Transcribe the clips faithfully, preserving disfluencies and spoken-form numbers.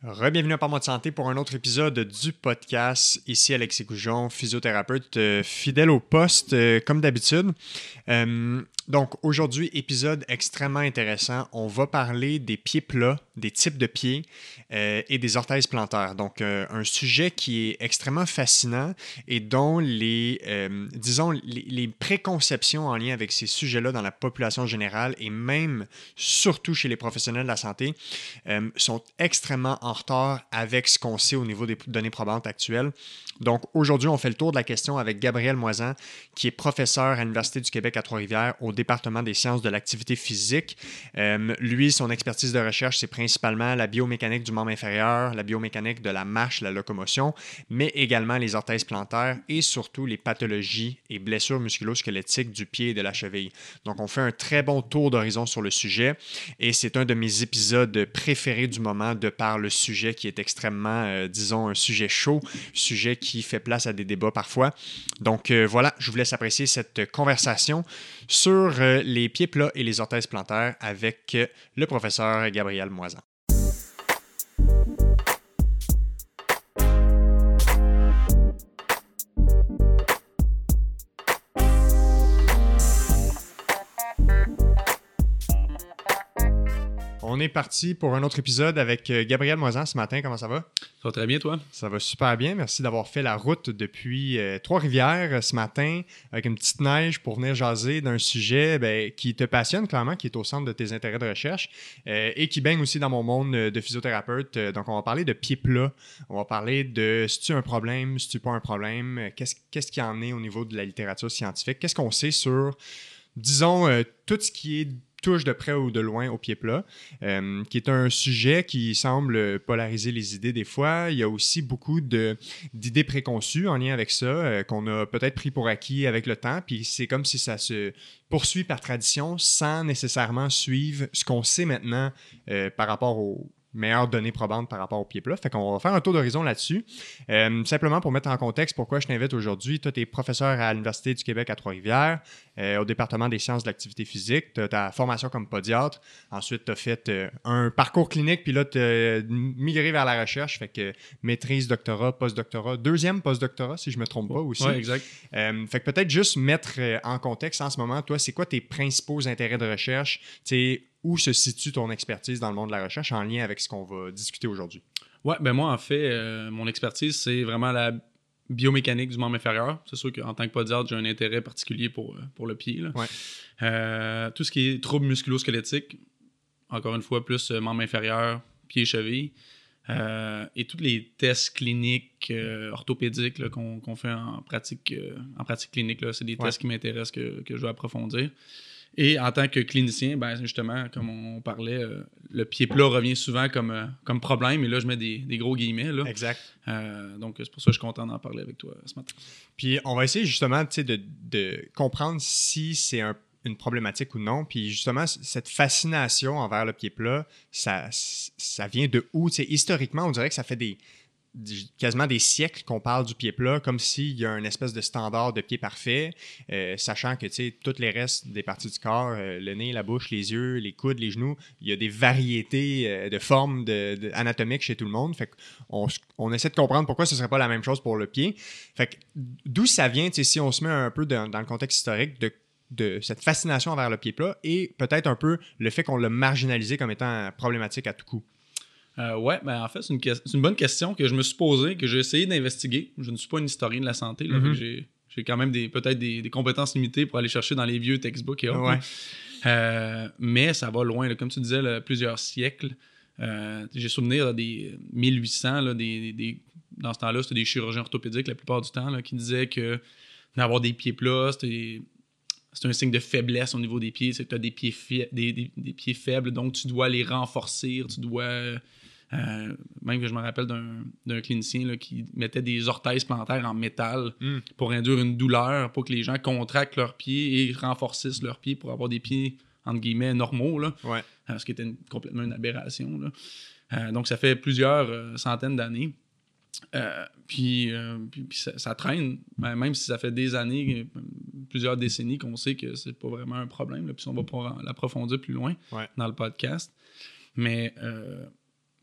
Re-bienvenue à Par Mois de Santé pour un autre épisode du podcast. Ici Alexis Goujon, physiothérapeute euh, fidèle au poste euh, comme d'habitude. Euh, donc aujourd'hui, épisode extrêmement intéressant. On va parler des pieds plats, des types de pieds euh, et des orthèses plantaires. Donc euh, un sujet qui est extrêmement fascinant et dont les, euh, disons, les, les préconceptions en lien avec ces sujets-là dans la population générale et même surtout chez les professionnels de la santé euh, sont extrêmement en retard avec ce qu'on sait au niveau des données probantes actuelles. Donc, aujourd'hui, on fait le tour de la question avec Gabriel Moisan, qui est professeur à l'Université du Québec à Trois-Rivières au département des sciences de l'activité physique. Euh, lui, son expertise de recherche, c'est principalement la biomécanique du membre inférieur, la biomécanique de la marche, la locomotion, mais également les orthèses plantaires et surtout les pathologies et blessures musculo-squelettiques du pied et de la cheville. Donc, on fait un très bon tour d'horizon sur le sujet et c'est un de mes épisodes préférés du moment de par le sujet qui est extrêmement, euh, disons, un sujet chaud, sujet qui fait place à des débats parfois. Donc euh, voilà, je vous laisse apprécier cette conversation sur euh, les pieds plats et les orthèses plantaires avec euh, le professeur Gabriel Moisan. On est parti pour un autre épisode avec Gabriel Moisan ce matin. Comment ça va? Ça va très bien, toi? Ça va super bien. Merci d'avoir fait la route depuis euh, Trois-Rivières ce matin avec une petite neige pour venir jaser d'un sujet ben, qui te passionne clairement, qui est au centre de tes intérêts de recherche euh, et qui baigne aussi dans mon monde de physiothérapeute. Donc, on va parler de pieds plats. On va parler de si tu as un problème, si tu n'as pas un problème, qu'est-ce, qu'est-ce qu'il y en est au niveau de la littérature scientifique, qu'est-ce qu'on sait sur, disons, euh, tout ce qui est touche de près ou de loin au pied plat, euh, qui est un sujet qui semble polariser les idées des fois. Il y a aussi beaucoup de, d'idées préconçues en lien avec ça, euh, qu'on a peut-être pris pour acquis avec le temps, puis c'est comme si ça se poursuit par tradition sans nécessairement suivre ce qu'on sait maintenant euh, par rapport aux meilleures données probantes par rapport au pied plat. Fait qu'on va faire un tour d'horizon là-dessus. Euh, simplement pour mettre en contexte pourquoi je t'invite aujourd'hui. Toi, tu es professeur à l'Université du Québec à Trois-Rivières, euh, au département des sciences de l'activité physique. Tu as ta formation comme podiatre. Ensuite, tu as fait euh, un parcours clinique, puis là, tu as migré vers la recherche. Fait que maîtrise, doctorat, post-doctorat, deuxième post-doctorat, si je ne me trompe pas aussi. Oui, exact. Euh, fait que peut-être juste mettre euh, en contexte en ce moment, toi, c'est quoi tes principaux intérêts de recherche? Tu sais, où se situe ton expertise dans le monde de la recherche en lien avec ce qu'on va discuter aujourd'hui? Oui, ben moi, en fait, euh, mon expertise, c'est vraiment la biomécanique du membre inférieur. C'est sûr qu'en tant que podiatre, j'ai un intérêt particulier pour, pour le pied. Là. Ouais. Euh, tout ce qui est troubles musculo-squelettiques, encore une fois, plus euh, membre inférieur, pied et cheville. Euh, et tous les tests cliniques euh, orthopédiques là, qu'on, qu'on fait en pratique, euh, en pratique clinique, là, c'est des tests ouais. qui m'intéressent, que, que je veux approfondir. Et en tant que clinicien, ben justement, comme on parlait, euh, le pied plat revient souvent comme, euh, comme problème. Et là, je mets des, des gros guillemets. Là. Exact. Euh, donc, c'est pour ça que je suis content d'en parler avec toi ce matin. Puis, on va essayer justement de, de comprendre si c'est un, une problématique ou non. Puis, justement, cette fascination envers le pied plat, ça, ça vient de où? T'sais, historiquement, on dirait que ça fait des... quasiment des siècles qu'on parle du pied plat comme s'il y a une espèce de standard de pied parfait, euh, sachant que tu sais, tous les restes des parties du corps, euh, le nez, la bouche, les yeux, les coudes, les genoux, il y a des variétés euh, de formes de, de, anatomiques chez tout le monde. Fait qu'on on essaie de comprendre pourquoi ce ne serait pas la même chose pour le pied. Fait que d'où ça vient, si on se met un peu dans, dans le contexte historique de de cette fascination envers le pied plat et peut-être un peu le fait qu'on l'a marginalisé comme étant problématique à tout coup. Euh, ouais, ben en fait, c'est une, que- c'est une bonne question que je me suis posée, que j'ai essayé d'investiguer. Je ne suis pas un historien de la santé, là, Mm-hmm. j'ai, j'ai quand même des, peut-être des, des compétences limitées pour aller chercher dans les vieux textbooks et autres. Ouais. Euh, mais ça va loin, là. Comme tu disais, là, plusieurs siècles. Euh, j'ai souvenir là, des mille huit cents, là, des, des, des, dans ce temps-là, c'était des chirurgiens orthopédiques la plupart du temps là, qui disaient que d'avoir des pieds plats, c'était... C'est un signe de faiblesse au niveau des pieds, c'est que tu as des pieds, fi- des, des, des pieds faibles, donc tu dois les renforcer, tu dois... Euh, même que je me rappelle d'un, d'un clinicien là, qui mettait des orthèses plantaires en métal mm. pour induire une douleur, pour que les gens contractent leurs pieds et renforcissent leurs pieds pour avoir des pieds, entre guillemets, normaux, là, ouais. euh, ce qui était une, complètement une aberration. Là. Euh, donc, ça fait plusieurs euh, centaines d'années. Euh, puis, euh, puis, puis ça, ça traîne, même si ça fait des années, plusieurs décennies qu'on sait que c'est pas vraiment un problème, là, puis on va pouvoir l'approfondir plus loin ouais. dans le podcast. Mais, euh,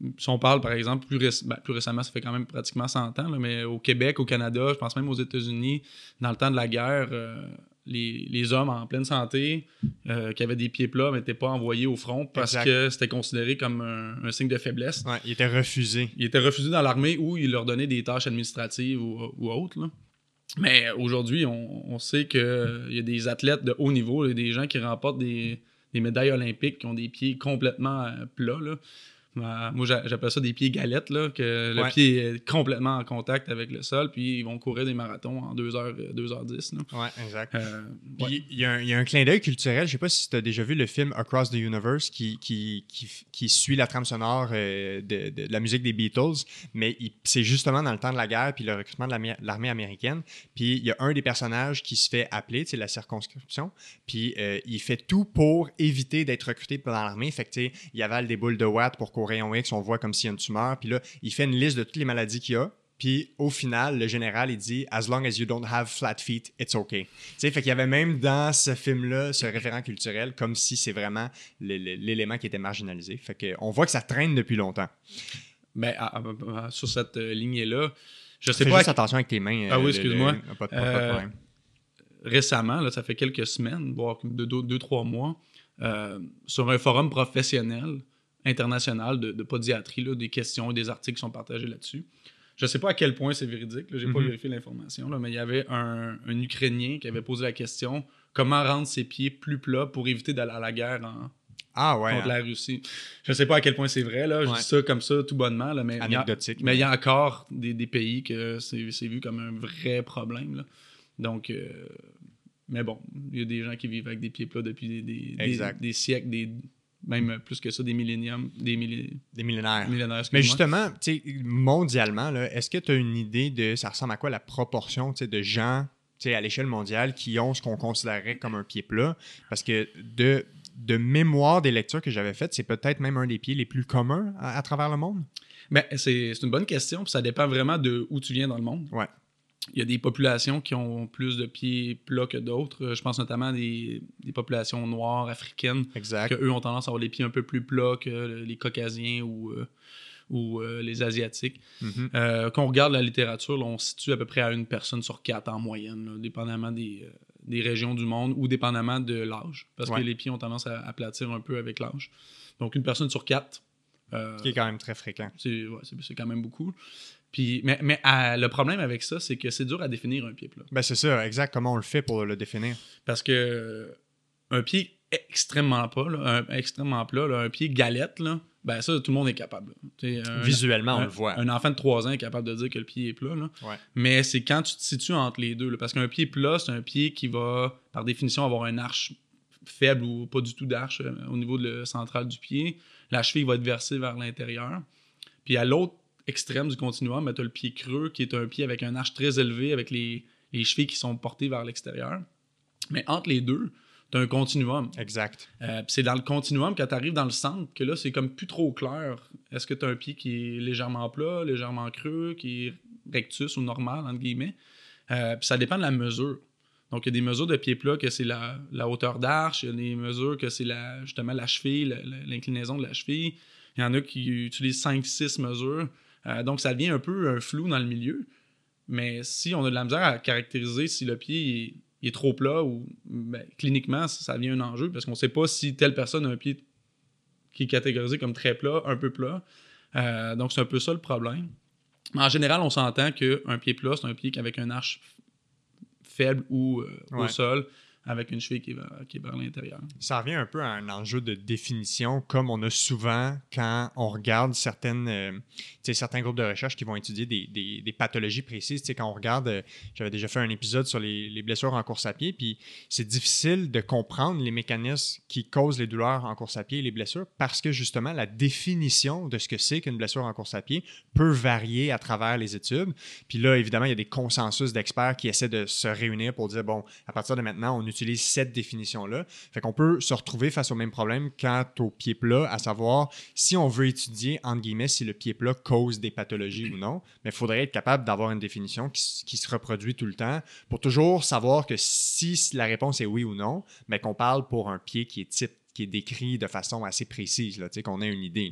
si on parle, par exemple, plus, réc- ben, plus récemment, ça fait quand même pratiquement cent ans, là, mais au Québec, au Canada, je pense même aux États-Unis, dans le temps de la guerre, euh, les, les hommes en pleine santé euh, qui avaient des pieds plats n'étaient pas envoyés au front parce Exact. que c'était considéré comme un, un signe de faiblesse. Ouais, il était refusé. Ils étaient refusés dans l'armée ou ils leur donnaient des tâches administratives ou, ou autres, là. Mais aujourd'hui, on, on sait qu'il euh, y a des athlètes de haut niveau, il y a des gens qui remportent des, des médailles olympiques qui ont des pieds complètement euh, plats, là. Euh, moi, j'a- j'appelle ça des pieds galettes, là, que le Ouais. pied est complètement en contact avec le sol, puis ils vont courir des marathons en deux heures, deux heures dix. Là. Ouais, exact. Euh, Puis ouais. il y, a un- il y a un clin d'œil culturel. Je sais pas si tu as déjà vu le film Across the Universe qui, qui, qui, qui suit la trame sonore euh, de, de, de la musique des Beatles, mais il- c'est justement dans le temps de la guerre puis le recrutement de l'ami- l'armée américaine. Puis il y a un des personnages qui se fait appeler, c'est la circonscription, puis euh, il fait tout pour éviter d'être recruté dans l'armée. Fait que tu sais, il avale des boules de watts pour qu'au rayon X, on voit comme s'il y a une tumeur. Puis là, il fait une liste de toutes les maladies qu'il y a. Puis au final, le général, il dit « As long as you don't have flat feet, it's okay ». Tu sais, fait qu'il y avait même dans ce film-là ce référent culturel comme si c'est vraiment le- le- l'élément qui était marginalisé. Fait qu'on voit que ça traîne depuis longtemps. Ben, à- à- à- sur cette euh, lignée-là, je sais Fais pas. juste à- attention avec tes mains. Ah oui, euh, le- excuse-moi. le- Pas, de- pas de Euh, problème. Récemment, là, ça fait quelques semaines, voire deux, deux, deux trois mois, euh, sur un forum professionnel international de, de podiatrie, là, des questions et des articles qui sont partagés là-dessus. Je ne sais pas à quel point c'est véridique, je n'ai pas Mhm. vérifié l'information, là, mais il y avait un, un Ukrainien qui avait posé la question comment rendre ses pieds plus plats pour éviter d'aller à la guerre en, Ah ouais. contre hein. la Russie. Je ne sais pas à quel point c'est vrai, là, je Ouais. dis ça comme ça tout bonnement, là, mais il y a- Anecdotique. mais il y a encore des, des pays que c'est c'est vu comme un vrai problème. Là. Donc, euh, mais bon, il y a des gens qui vivent avec des pieds plats depuis des, des, des, Exact. des siècles, des, même plus que ça, des milléniums, des millé- Des millénaires. millénaires. Mais excuse-moi. justement, tu sais, mondialement, là, est-ce que tu as une idée de ça ressemble à quoi la proportion tu sais, de gens tu sais, à l'échelle mondiale qui ont ce qu'on considérerait comme un pied plat? Parce que de, de mémoire des lectures que j'avais faites, c'est peut-être même un des pieds les plus communs à, à travers le monde. Ben, c'est c'est une bonne question, puis ça dépend vraiment de où tu viens dans le monde. Ouais. Il y a des populations qui ont plus de pieds plats que d'autres. Je pense notamment à des, des populations noires, africaines, Exact. qu'eux ont tendance à avoir les pieds un peu plus plats que les Caucasiens ou, euh, ou euh, les Asiatiques. Mhm. Euh, quand on regarde la littérature, là, on se situe à peu près à une personne sur quatre en moyenne, là, dépendamment des, euh, des régions du monde ou dépendamment de l'âge. Parce Ouais. que les pieds ont tendance à aplatir un peu avec l'âge. Donc, une personne sur quatre. euh, Ce qui est quand même très fréquent. c'est ouais, c'est- c'est quand même beaucoup. Puis, mais mais à- le problème avec ça, c'est que c'est dur à définir un pied plat. Ben c'est ça, exact. Comment on le fait pour le définir? Parce que euh, un pied extrêmement plat, là, un, extrêmement plat, là, un pied galette, là, ben ça, tout le monde est capable. là. Tu sais, un- Visuellement, on un- le voit. Un enfant de trois ans est capable de dire que le pied est plat. Là. Ouais. Mais c'est quand tu te situes entre les deux. Là, parce qu'un pied plat, c'est un pied qui va, par définition, avoir un arche faible ou pas du tout d'arche euh, au niveau de le central du pied. La cheville va être versée vers l'intérieur. Puis à l'autre extrême du continuum, ben, tu as le pied creux, qui est un pied avec un arche très élevé, avec les, les chevilles qui sont portées vers l'extérieur. Mais entre les deux, tu as un continuum. Exact. Euh, puis c'est dans le continuum, quand tu arrives dans le centre, que là, c'est comme plus trop clair. Est-ce que tu as un pied qui est légèrement plat, légèrement creux, qui est rectus ou normal, entre guillemets? Euh, puis ça dépend de la mesure. Donc, il y a des mesures de pied plat que c'est la, la hauteur d'arche, il y a des mesures que c'est la, justement la cheville, la- la- l'inclinaison de la cheville. Il y en a qui utilisent cinq six mesures. Euh, donc, ça devient un peu un flou dans le milieu. Mais si on a de la misère à caractériser si le pied il est, il est trop plat ou ben, cliniquement, ça, ça devient un enjeu parce qu'on ne sait pas si telle personne a un pied qui est catégorisé comme très plat, un peu plat. Euh, donc, c'est un peu ça le problème. Mais en général, on s'entend qu'un pied plat, c'est un pied avec un arche faible ou euh, Ouais. au sol, avec une cheville qui est vers, qui est vers l'intérieur. Ça revient un peu à un enjeu de définition, comme on a souvent quand on regarde certaines, euh, tu sais, certains groupes de recherche qui vont étudier des, des, des pathologies précises. Tu sais, quand on regarde, euh, j'avais déjà fait un épisode sur les, les blessures en course à pied, puis c'est difficile de comprendre les mécanismes qui causent les douleurs en course à pied et les blessures parce que justement, la définition de ce que c'est qu'une blessure en course à pied peut varier à travers les études. Puis là, évidemment, il y a des consensus d'experts qui essaient de se réunir pour dire, bon, à partir de maintenant, on utilise cette définition-là. Fait qu'on peut se retrouver face au même problème quant au pied plat, à savoir si on veut étudier, entre guillemets, si le pied plat cause des pathologies ou non, mais il faudrait être capable d'avoir une définition qui, qui se reproduit tout le temps pour toujours savoir que si la réponse est oui ou non, mais qu'on parle pour un pied qui est type, qui est décrit de façon assez précise, là, tu sais, qu'on ait une idée.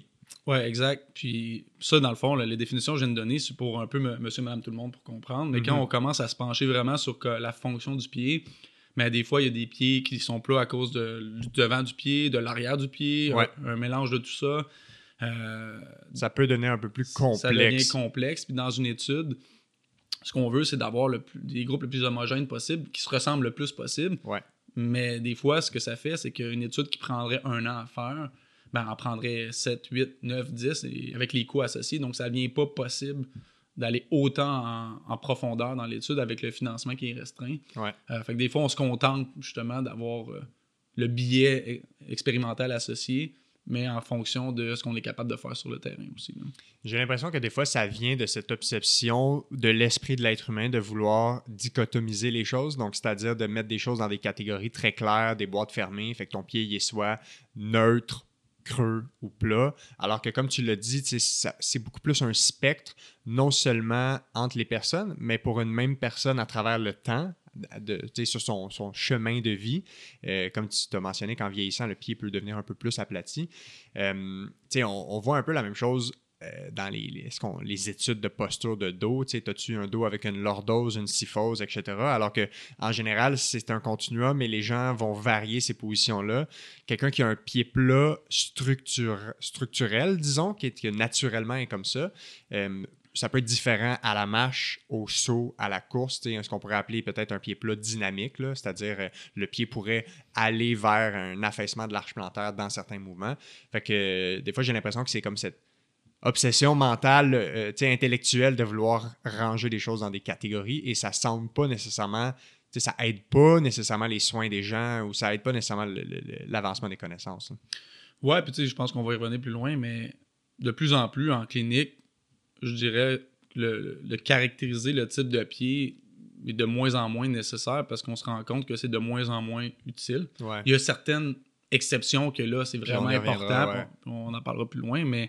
Oui, exact. Puis ça, dans le fond, là, les définitions que je viens de donner, c'est pour un peu m- monsieur, madame, tout le monde pour comprendre. Mais mm-hmm. quand on commence à se pencher vraiment sur que la fonction du pied, mais des fois, il y a des pieds qui sont plats à cause de, du devant du pied, de l'arrière du pied, ouais. un, un mélange de tout ça. Euh, ça peut devenir un peu plus complexe. Ça devient complexe. Puis dans une étude, ce qu'on veut, c'est d'avoir le plus, des groupes le plus homogènes possible, qui se ressemblent le plus possible. Ouais. Mais des fois, ce que ça fait, c'est qu'une étude qui prendrait un an à faire, ben, en prendrait sept, huit, neuf, dix et avec les coûts associés. Donc, ça ne devient pas possible d'aller autant en, en profondeur dans l'étude avec le financement qui est restreint. Ouais. Euh, fait que des fois, on se contente justement d'avoir euh, le billet expérimental associé, mais en fonction de ce qu'on est capable de faire sur le terrain aussi. Là. J'ai l'impression que des fois, ça vient de cette obsession de l'esprit de l'être humain de vouloir dichotomiser les choses, donc c'est-à-dire de mettre des choses dans des catégories très claires, des boîtes fermées, fait que ton pied il est soit neutre, creux ou plat, alors que comme tu l'as dit, ça, c'est beaucoup plus un spectre, non seulement entre les personnes, mais pour une même personne à travers le temps, de, sur son, son chemin de vie. Euh, comme tu t'as mentionné, qu'en vieillissant, le pied peut devenir un peu plus aplati. Euh, on, on voit un peu la même chose euh, dans les, les, ce qu'on, les études de posture de dos. As-tu un dos avec une lordose, une kyphose, et cetera. Alors qu'en général, c'est un continuum et les gens vont varier ces positions-là. Quelqu'un qui a un pied plat structure, structurel, disons, qui, est, qui naturellement est comme ça, euh, ça peut être différent à la marche, au saut, à la course, ce qu'on pourrait appeler peut-être un pied plat dynamique, là, c'est-à-dire euh, le pied pourrait aller vers un affaissement de l'arche plantaire dans certains mouvements. Fait que euh, des fois, j'ai l'impression que c'est comme cette obsession mentale, euh, intellectuelle de vouloir ranger les choses dans des catégories et ça semble pas nécessairement, ça aide pas nécessairement les soins des gens ou ça aide pas nécessairement le, le, l'avancement des connaissances. Là. Ouais, puis tu sais, je pense qu'on va y revenir plus loin, mais de plus en plus en clinique, je dirais, le, le caractériser le type de pied est de moins en moins nécessaire parce qu'on se rend compte que c'est de moins en moins utile. Ouais. Il y a certaines exceptions que là, c'est vraiment important. Ouais. On, on en parlera plus loin, mais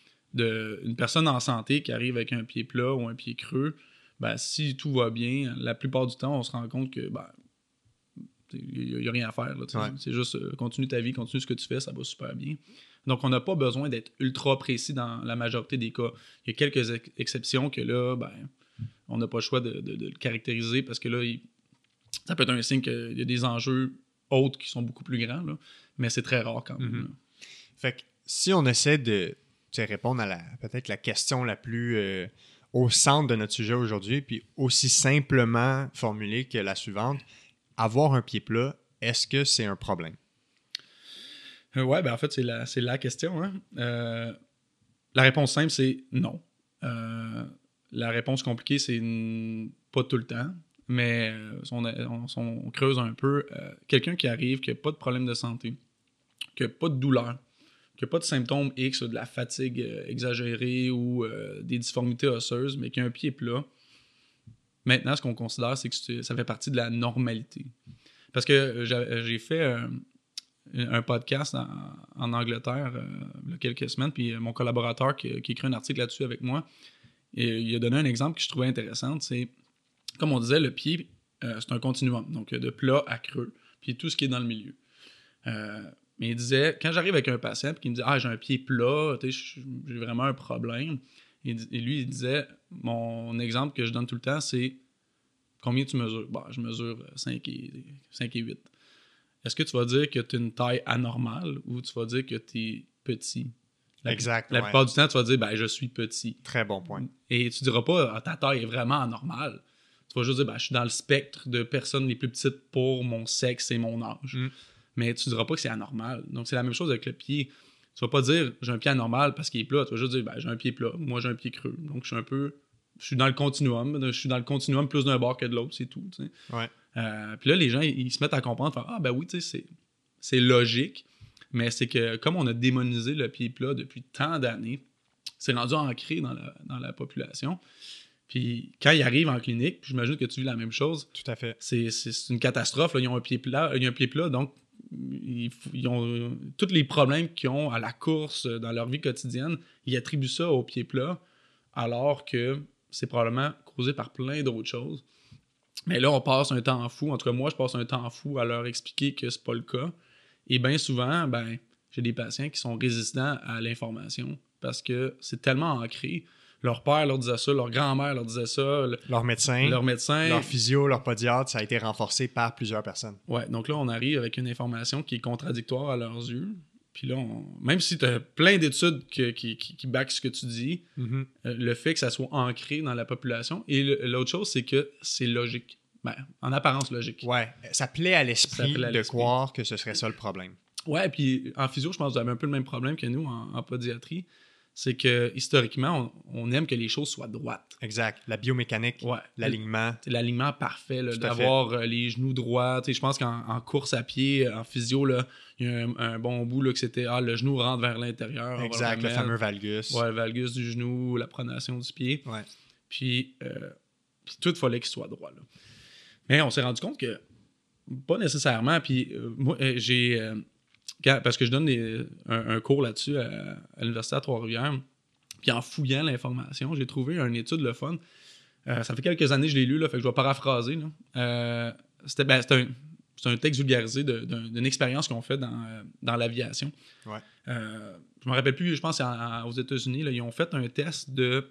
de, une personne en santé qui arrive avec un pied plat ou un pied creux, ben, si tout va bien, la plupart du temps, on se rend compte que ben, il n'y a rien à faire. Là, ouais. C'est juste euh, continue ta vie, continue ce que tu fais, ça va super bien. Donc, on n'a pas besoin d'être ultra précis dans la majorité des cas. Il y a quelques ex- exceptions que là, ben, on n'a pas le choix de, de, de le caractériser parce que là, il, ça peut être un signe qu'il y a des enjeux autres qui sont beaucoup plus grands, là, mais c'est très rare quand même. Mm-hmm. Fait que si on essaie de répondre à la, peut-être la question la plus euh, au centre de notre sujet aujourd'hui, puis aussi simplement formulée que la suivante, avoir un pied plat, est-ce que c'est un problème? Euh, ouais, ben en fait, c'est la, c'est la question. Hein? Euh, la réponse simple, c'est non. Euh, la réponse compliquée, c'est n- pas tout le temps. Mais euh, on, on, on creuse un peu. Euh, quelqu'un qui arrive, qui n'a pas de problème de santé, qui n'a pas de douleur, qui n'a pas de symptômes X, de la fatigue euh, exagérée ou euh, des difformités osseuses, mais qui a un pied plat, maintenant, ce qu'on considère, c'est que ça fait partie de la normalité. Parce que j'ai, j'ai fait un, un podcast en, en Angleterre euh, il y a quelques semaines, puis mon collaborateur qui, qui écrit un article là-dessus avec moi, et il a donné un exemple que je trouvais intéressant. C'est, comme on disait, le pied, euh, c'est un continuum, donc de plat à creux, puis tout ce qui est dans le milieu. Euh, mais il disait, quand j'arrive avec un patient qui me dit « Ah, j'ai un pied plat, j'ai vraiment un problème », et lui, il disait, mon exemple que je donne tout le temps, c'est combien tu mesures? Bon, je mesure cinq et huit. Est-ce que tu vas dire que tu as une taille anormale ou tu vas dire que tu es petit? La, exact. La ouais. plupart du temps, tu vas dire, ben, je suis petit. Très bon point. Et tu diras pas, ah, ta taille est vraiment anormale. Tu vas juste dire, ben, je suis dans le spectre de personnes les plus petites pour mon sexe et mon âge. Mm. Mais tu diras pas que c'est anormal. Donc, c'est la même chose avec le pied. Tu vas pas dire, j'ai un pied anormal parce qu'il est plat. Tu vas juste dire, ben, j'ai un pied plat. Moi, j'ai un pied creux. Donc, je suis un peu... Je suis dans le continuum. Je suis dans le continuum plus d'un bord que de l'autre, c'est tout. Tu sais. Ouais. Euh, puis là, les gens, ils, ils se mettent à comprendre. Faire, ah, ben oui, tu sais, c'est, c'est logique. Mais c'est que, comme on a démonisé le pied plat depuis tant d'années, c'est rendu ancré dans la, dans la population. Puis quand ils arrivent en clinique, j'imagine que tu vis la même chose. Tout à fait. C'est, c'est, c'est une catastrophe. Là. Ils ont un pied plat, ils ont un pied plat, donc ils, ils ont euh, tous les problèmes qu'ils ont à la course, dans leur vie quotidienne, ils attribuent ça au pied plat, alors que c'est probablement causé par plein d'autres choses. Mais là, on passe un temps fou. En tout cas, moi, je passe un temps fou à leur expliquer que c'est pas le cas. Et bien souvent, ben, j'ai des patients qui sont résistants à l'information parce que c'est tellement ancré. Leur père leur disait ça, leur grand-mère leur disait ça. Le, leur médecin, leur médecin. Leur physio, leur podiatre, ça a été renforcé par plusieurs personnes. Ouais, donc là, on arrive avec une information qui est contradictoire à leurs yeux. Puis là, on... même si tu as plein d'études que, qui, qui, qui backent ce que tu dis, Mm-hmm. euh, le fait que ça soit ancré dans la population. Et le, l'autre chose, c'est que c'est logique. Ben, en apparence logique. Ouais, ça plaît à l'esprit plaît à de l'esprit. croire que ce serait ça le problème. Ouais, puis en physio, je pense que vous avez un peu le même problème que nous en, en podiatrie. C'est que historiquement, on, on aime que les choses soient droites. Exact. La biomécanique, Ouais. l'alignement. C'est l'alignement parfait, là, Tout à d'avoir euh, les genoux droits. Tu sais, je pense qu'en en course à pied, en physio, là, il y a un, un bon bout là, que c'était ah, le genou rentre vers l'intérieur. Exact, le fameux valgus. Ouais, le valgus du genou, la pronation du pied. Ouais. Puis, euh, puis tout, il fallait qu'il soit droit. Là. Mais on s'est rendu compte que pas nécessairement. Puis euh, moi, euh, j'ai... Euh, Quand, parce que je donne des, un, un cours là-dessus à, à l'Université à Trois-Rivières. Puis en fouillant l'information, j'ai trouvé une étude le fun. Euh, ça fait quelques années que je l'ai lu, là, fait que je vais paraphraser. Là. Euh, c'était, ben, c'était, un, c'était un texte vulgarisé de, d'un, d'une expérience qu'on fait dans, euh, dans l'aviation. Ouais. Euh, je me rappelle plus, je pense qu'aux États-Unis, là, ils ont fait un test de...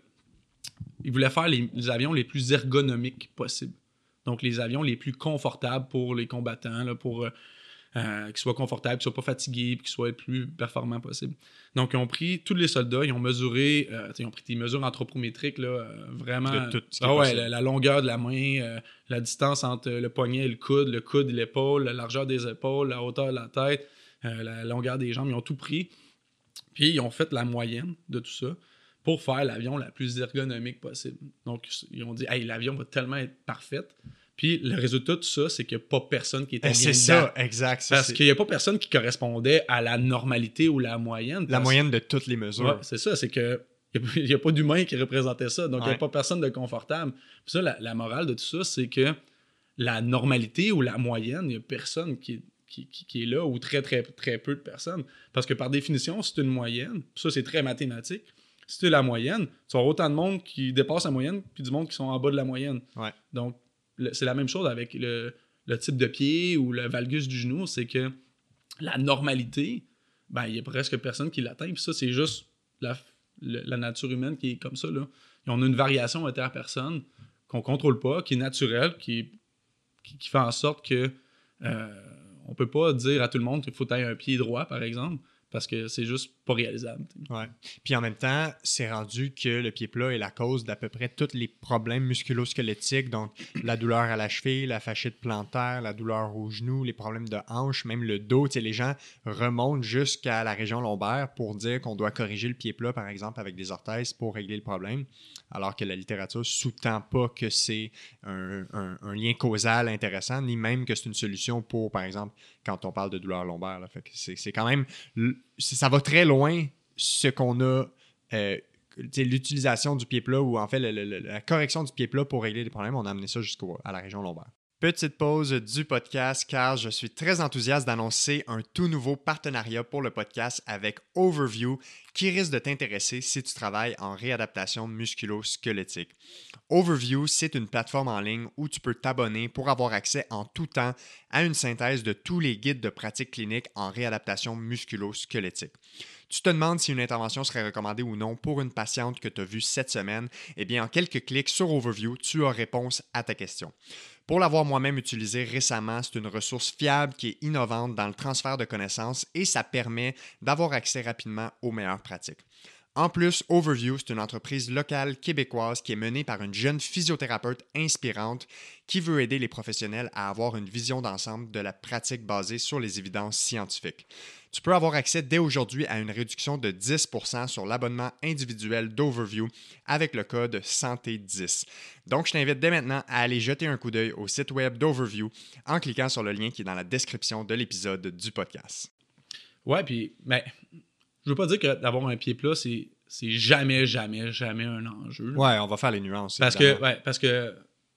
Ils voulaient faire les, les avions les plus ergonomiques possibles. Donc les avions les plus confortables pour les combattants, là, pour... Euh, Euh, qu'ils soient confortables, qu'ils soient pas fatigués, qu'ils soient le plus performants possible. Donc, ils ont pris tous les soldats, ils ont mesuré, euh, ils ont pris des mesures anthropométriques, là, euh, vraiment. De tout ce qui est ah ouais, possible. la, la longueur de la main, euh, la distance entre le poignet et le coude, le coude et l'épaule, la largeur des épaules, la hauteur de la tête, euh, la longueur des jambes, ils ont tout pris. Puis, ils ont fait la moyenne de tout ça pour faire l'avion la plus ergonomique possible. Donc, ils ont dit, hey, l'avion va tellement être parfaite. Puis le résultat de tout ça, c'est qu'il n'y a pas personne qui était Et bien c'est dedans. ça, exact. Ça, Parce c'est qu'il n'y a pas personne qui correspondait à la normalité ou la moyenne. la parce- moyenne de toutes les mesures. Ouais, c'est ça, c'est que il n'y a, a pas d'humain qui représentait ça. Donc, il n'y Ouais. a pas personne de confortable. Puis ça, la, la morale de tout ça, c'est que la normalité ou la moyenne, il n'y a personne qui, qui, qui, qui est là, ou très, très, très peu de personnes. Parce que par définition, c'est une moyenne. Puis ça, c'est très mathématique. Si tu es la moyenne, tu as autant de monde qui dépasse la moyenne, puis du monde qui sont en bas de la moyenne. Ouais. Donc, le- c'est la même chose avec le, le type de pied ou le valgus du genou, c'est que la normalité, ben, il y a presque personne qui l'atteint. Puis ça, c'est juste la, le- la nature humaine qui est comme ça. Là. Et on a une variation inter-personne qu'on ne contrôle pas, qui est naturelle, qui, qui, qui fait en sorte que euh, on ne peut pas dire à tout le monde qu'il faut avoir un pied droit, par exemple, parce que c'est juste pas réalisable. t'sais. Ouais. Puis en même temps, c'est rendu que le pied plat est la cause d'à peu près tous les problèmes musculo-squelettiques, donc la douleur à la cheville, la fasciite plantaire, la douleur au genou, les problèmes de hanche, même le dos. Tu sais, les gens remontent jusqu'à la région lombaire pour dire qu'on doit corriger le pied plat, par exemple, avec des orthèses pour régler le problème, alors que la littérature sous-tend pas que c'est un, un- un lien causal intéressant, ni même que c'est une solution pour, par exemple, quand on parle de douleur lombaire. Là. Fait que c'est, c'est quand même... Ça va très loin ce qu'on a, euh, l'utilisation du pied plat ou en fait le, le, la correction du pied plat pour régler les problèmes. On a amené ça jusqu'à la région lombaire. Petite pause du podcast car je suis très enthousiaste d'annoncer un tout nouveau partenariat pour le podcast avec Overview qui risque de t'intéresser si tu travailles en réadaptation musculo-squelettique. Overview, c'est une plateforme en ligne où tu peux t'abonner pour avoir accès en tout temps à une synthèse de tous les guides de pratique clinique en réadaptation musculo-squelettique. Tu te demandes si une intervention serait recommandée ou non pour une patiente que tu as vue cette semaine. Eh bien, en quelques clics sur Overview, tu as réponse à ta question. Pour l'avoir moi-même utilisé récemment, c'est une ressource fiable qui est innovante dans le transfert de connaissances et ça permet d'avoir accès rapidement aux meilleures pratiques. En plus, Overview, c'est une entreprise locale québécoise qui est menée par une jeune physiothérapeute inspirante qui veut aider les professionnels à avoir une vision d'ensemble de la pratique basée sur les évidences scientifiques. Tu peux avoir accès dès aujourd'hui à une réduction de dix pour cent sur l'abonnement individuel d'Overview avec le code santé dix. Donc, je t'invite dès maintenant à aller jeter un coup d'œil au site web d'Overview en cliquant sur le lien qui est dans la description de l'épisode du podcast. Ouais, puis, mais je veux pas dire que d'avoir un pied plat, c'est, c'est jamais, jamais, jamais un enjeu. là. Ouais, on va faire les nuances. Parce que, évidemment. ouais, parce que,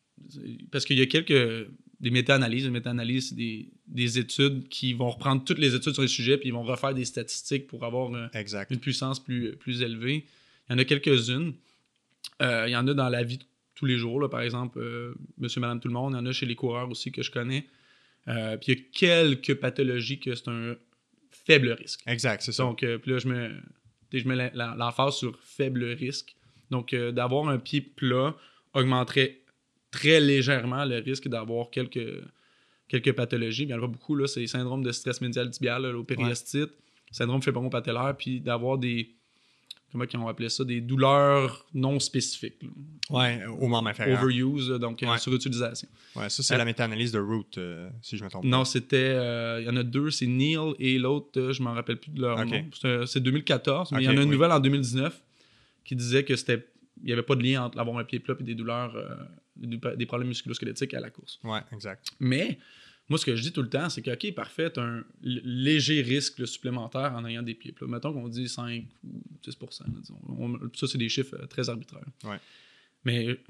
parce qu'il y a quelques, des méta-analyses, des méta-analyses, c'est des, des études qui vont reprendre toutes les études sur les sujets puis ils vont refaire des statistiques pour avoir euh, Exact. une puissance plus, plus élevée. Il y en a quelques-unes. Euh, il y en a dans la vie de tous les jours, là, par exemple, euh, Monsieur, Madame, tout le monde. Il y en a chez les coureurs aussi que je connais. Euh, puis il y a quelques pathologies que c'est un faible risque. Exact, c'est ça. Donc, euh, puis là, je me, je mets la, la, l'emphase sur faible risque. Donc, euh, d'avoir un pied plat augmenterait très légèrement le risque d'avoir quelques, quelques pathologies. Il y en a pas beaucoup, là, c'est syndrome de stress médial tibial, là, au périostite, ouais. syndrome fibromo-patellaire, puis d'avoir des... Comment ils ont appelé ça? Des douleurs non spécifiques. Là. Ouais, au membre inférieur. Overuse, donc ouais. surutilisation. Ouais, ça, c'est euh, la méta-analyse de Root, euh, si je me trompe pas. Non, c'était... Il euh, y en a deux, c'est Neil et l'autre, euh, je m'en rappelle plus de leur okay. nom. C'est, c'est deux mille quatorze, mais il okay, y en a une oui. nouvelle en deux mille dix-neuf qui disait que c'était... Il n'y avait pas de lien entre avoir un pied plat et des douleurs, euh, des problèmes musculo-squelettiques à la course. Ouais, exact. Mais... Moi, ce que je dis tout le temps, c'est que, OK, parfait, tu as un léger risque là, supplémentaire en ayant des pieds plats. Mettons qu'on dit cinq ou dix pour cent. Là, disons. On, ça, c'est des chiffres euh, très arbitraires. Ouais. Mais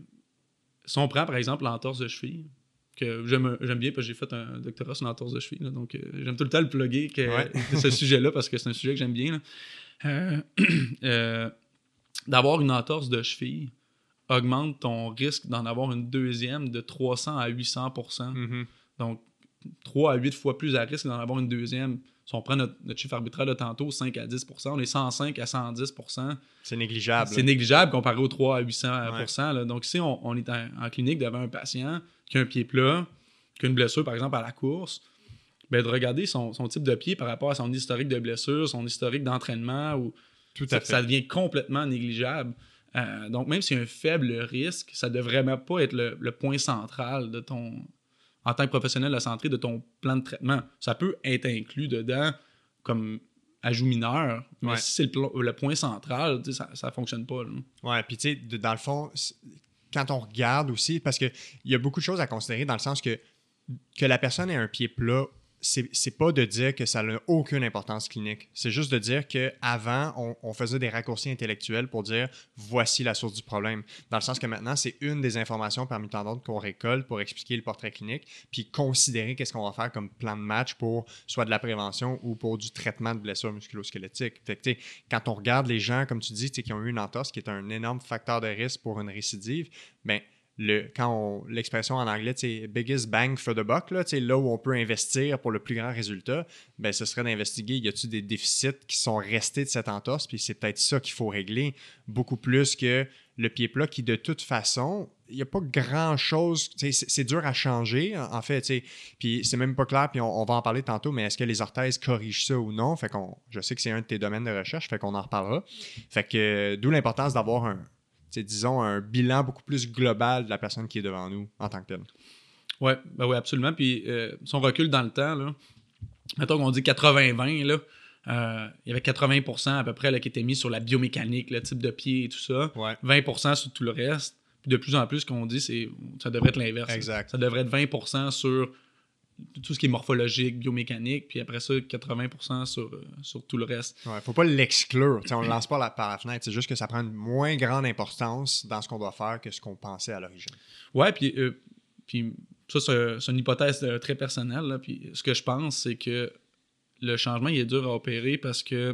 si on prend, par exemple, l'entorse de cheville, que j'aime, j'aime bien parce que j'ai fait un doctorat sur l'entorse de cheville, là, donc euh, j'aime tout le temps le plugger que, ouais. ce sujet-là parce que c'est un sujet que j'aime bien. Là. Euh, euh, d'avoir une entorse de cheville augmente ton risque d'en avoir une deuxième de trois cents à huit cents pour cent. Mm-hmm. Donc, trois à huit fois plus à risque d'en avoir une deuxième. Si on prend notre, notre chiffre arbitraire de tantôt, cinq à dix pour cent, on est cent cinq à cent dix pour cent. C'est négligeable. C'est là. négligeable comparé aux trois à huit cents pour cent. Ouais. Là. Donc, si on, on est en, en clinique devant un patient qui a un pied plat, qui a une blessure, par exemple, à la course, ben, de regarder son, son type de pied par rapport à son historique de blessure, son historique d'entraînement, ou, Tout à ça, fait. ça devient complètement négligeable. Euh, donc, même s'il y a un faible risque, ça ne devrait même pas être le, le point central de ton... en tant que professionnel de la santé, de ton plan de traitement. Ça peut être inclus dedans comme ajout mineur, mais ouais. si c'est le, pl- le point central, ça ne fonctionne pas. Là. Ouais, puis tu sais, dans le fond, quand on regarde aussi, parce qu'il y a beaucoup de choses à considérer dans le sens que que la personne ait un pied plat, c'est, c'est pas de dire que ça n'a aucune importance clinique. C'est juste de dire qu'avant, on, on faisait des raccourcis intellectuels pour dire voici la source du problème. Dans le sens que maintenant, c'est une des informations parmi tant d'autres qu'on récolte pour expliquer le portrait clinique, puis considérer qu'est-ce qu'on va faire comme plan de match pour soit de la prévention ou pour du traitement de blessures musculo-squelettiques. Fait que, quand on regarde les gens, comme tu dis, qui ont eu une entorse, qui est un énorme facteur de risque pour une récidive, bien, Le, quand on, l'expression en anglais, c'est biggest bang for the buck, là, là où on peut investir pour le plus grand résultat, ben, ce serait d'investiguer, y a-t-il des déficits qui sont restés de cette entorse, puis c'est peut-être ça qu'il faut régler, beaucoup plus que le pied plat qui, de toute façon, il n'y a pas grand-chose, c'est, c'est dur à changer, en fait, puis c'est même pas clair, puis on, on va en parler tantôt, mais est-ce que les orthèses corrigent ça ou non? Fait qu'on, je sais que c'est un de tes domaines de recherche, fait qu'on en reparlera. Fait que, d'où l'importance d'avoir un c'est, disons, un bilan beaucoup plus global de la personne qui est devant nous en tant que telle. Oui, ben ouais, absolument. Puis, euh, si on recule dans le temps, là, mettons qu'on dit quatre-vingts vingt, là, euh, il y avait quatre-vingts pour cent à peu près là, qui était mis sur la biomécanique, le type de pied et tout ça. Ouais. vingt pour cent sur tout le reste. Puis de plus en plus, ce qu'on dit, c'est ça devrait être l'inverse. Exact. Ça devrait être vingt pour cent sur tout ce qui est morphologique, biomécanique, puis après ça, quatre-vingts pour cent sur, euh, sur tout le reste. Il ne faut pas l'exclure. T'sais, on ne le lance pas la, par la fenêtre. C'est juste que ça prend une moins grande importance dans ce qu'on doit faire que ce qu'on pensait à l'origine. Ouais, puis, euh, puis ça, c'est, c'est une hypothèse euh, très personnelle. Là, puis ce que je pense, c'est que le changement, il est dur à opérer parce que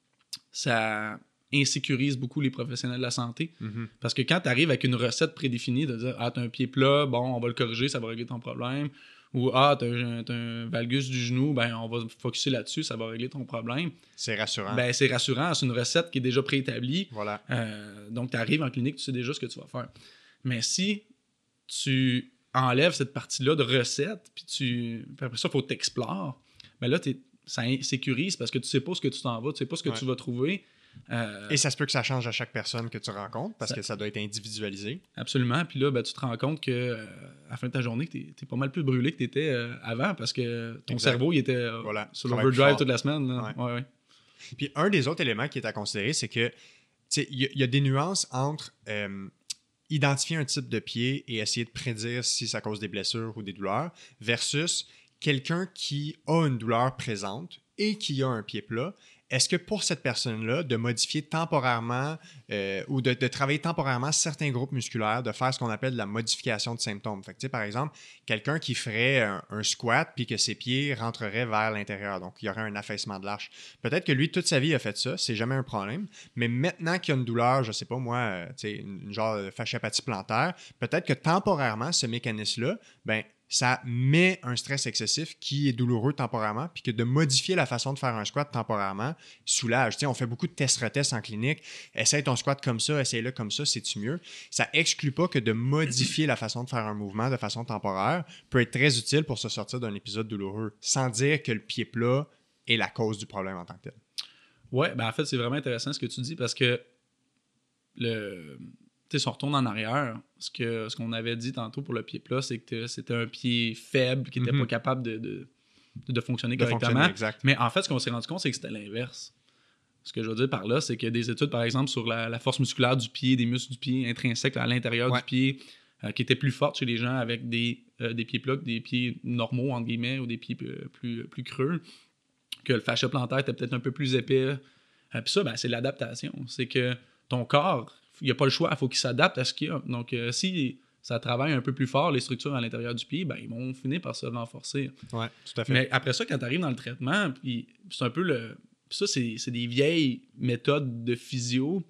ça insécurise beaucoup les professionnels de la santé. Mm-hmm. Parce que quand tu arrives avec une recette prédéfinie de dire « Ah, tu as un pied plat, bon, on va le corriger, ça va régler ton problème. » Ou « Ah, t'as un, t'as un valgus du genou, ben on va focusser là-dessus, ça va régler ton problème. » C'est rassurant. Ben, c'est rassurant, c'est une recette qui est déjà préétablie. Voilà. Euh, donc, tu arrives en clinique, tu sais déjà ce que tu vas faire. Mais si tu enlèves cette partie-là de recette, puis tu puis après ça, il faut que tu explores, ben là, ça insécurise parce que tu sais pas ce que tu t'en vas, tu sais pas ce que ouais. tu vas trouver. Euh, Et ça se peut que ça change à chaque personne que tu rencontres parce ça, que ça doit être individualisé. Absolument. Puis là, ben, tu te rends compte qu'à euh, la fin de ta journée, tu es pas mal plus brûlé que tu étais euh, avant parce que ton exact. cerveau il était euh, voilà. sur l'overdrive toute la semaine. Là. Ouais. Ouais, ouais. Puis un des autres éléments qui est à considérer, c'est que il y, y a des nuances entre euh, identifier un type de pied et essayer de prédire si ça cause des blessures ou des douleurs versus quelqu'un qui a une douleur présente et qui a un pied plat. Est-ce que pour cette personne-là, de modifier temporairement euh, ou de, de travailler temporairement certains groupes musculaires, de faire ce qu'on appelle de la modification de symptômes? Fait que, par exemple, quelqu'un qui ferait un, un squat puis que ses pieds rentreraient vers l'intérieur, donc il y aurait un affaissement de l'arche. Peut-être que lui, toute sa vie, a fait ça, c'est jamais un problème, mais maintenant qu'il y a une douleur, je sais pas moi, euh, une, une genre de fasciapathie plantaire, peut-être que temporairement, ce mécanisme-là, ben ça met un stress excessif qui est douloureux temporairement, puis que de modifier la façon de faire un squat temporairement soulage. Tu sais, on fait beaucoup de tests-retests en clinique. Essaye ton squat comme ça, essaye-le comme ça, c'est-tu mieux? Ça exclut pas que de modifier la façon de faire un mouvement de façon temporaire peut être très utile pour se sortir d'un épisode douloureux, sans dire que le pied plat est la cause du problème en tant que tel. Ouais, ben en fait, c'est vraiment intéressant ce que tu dis parce que le... tu sais, si on retourne en arrière, ce, que, ce qu'on avait dit tantôt pour le pied plat, c'est que c'était un pied faible qui n'était mm-hmm. pas capable de, de, de fonctionner de correctement. Fonctionner, exact. Mais en fait, ce qu'on s'est rendu compte, c'est que c'était l'inverse. Ce que je veux dire par là, c'est qu'il y a des études, par exemple, sur la, la force musculaire du pied, des muscles du pied intrinsèques à l'intérieur ouais. du pied, euh, qui étaient plus fortes chez les gens avec des, euh, des pieds plats que des pieds normaux, entre guillemets, ou des pieds plus, plus, plus creux, que le fascia plantaire était peut-être un peu plus épais. Euh, Puis ça, ben, c'est l'adaptation. C'est que ton corps, il n'y a pas le choix, il faut qu'il s'adapte à ce qu'il y a. Donc, euh, si ça travaille un peu plus fort, les structures à l'intérieur du pied, ben, ils vont finir par se renforcer. Oui, tout à fait. Mais après ça, quand tu arrives dans le traitement, puis c'est un peu le... Ça, c'est, c'est des vieilles méthodes de physio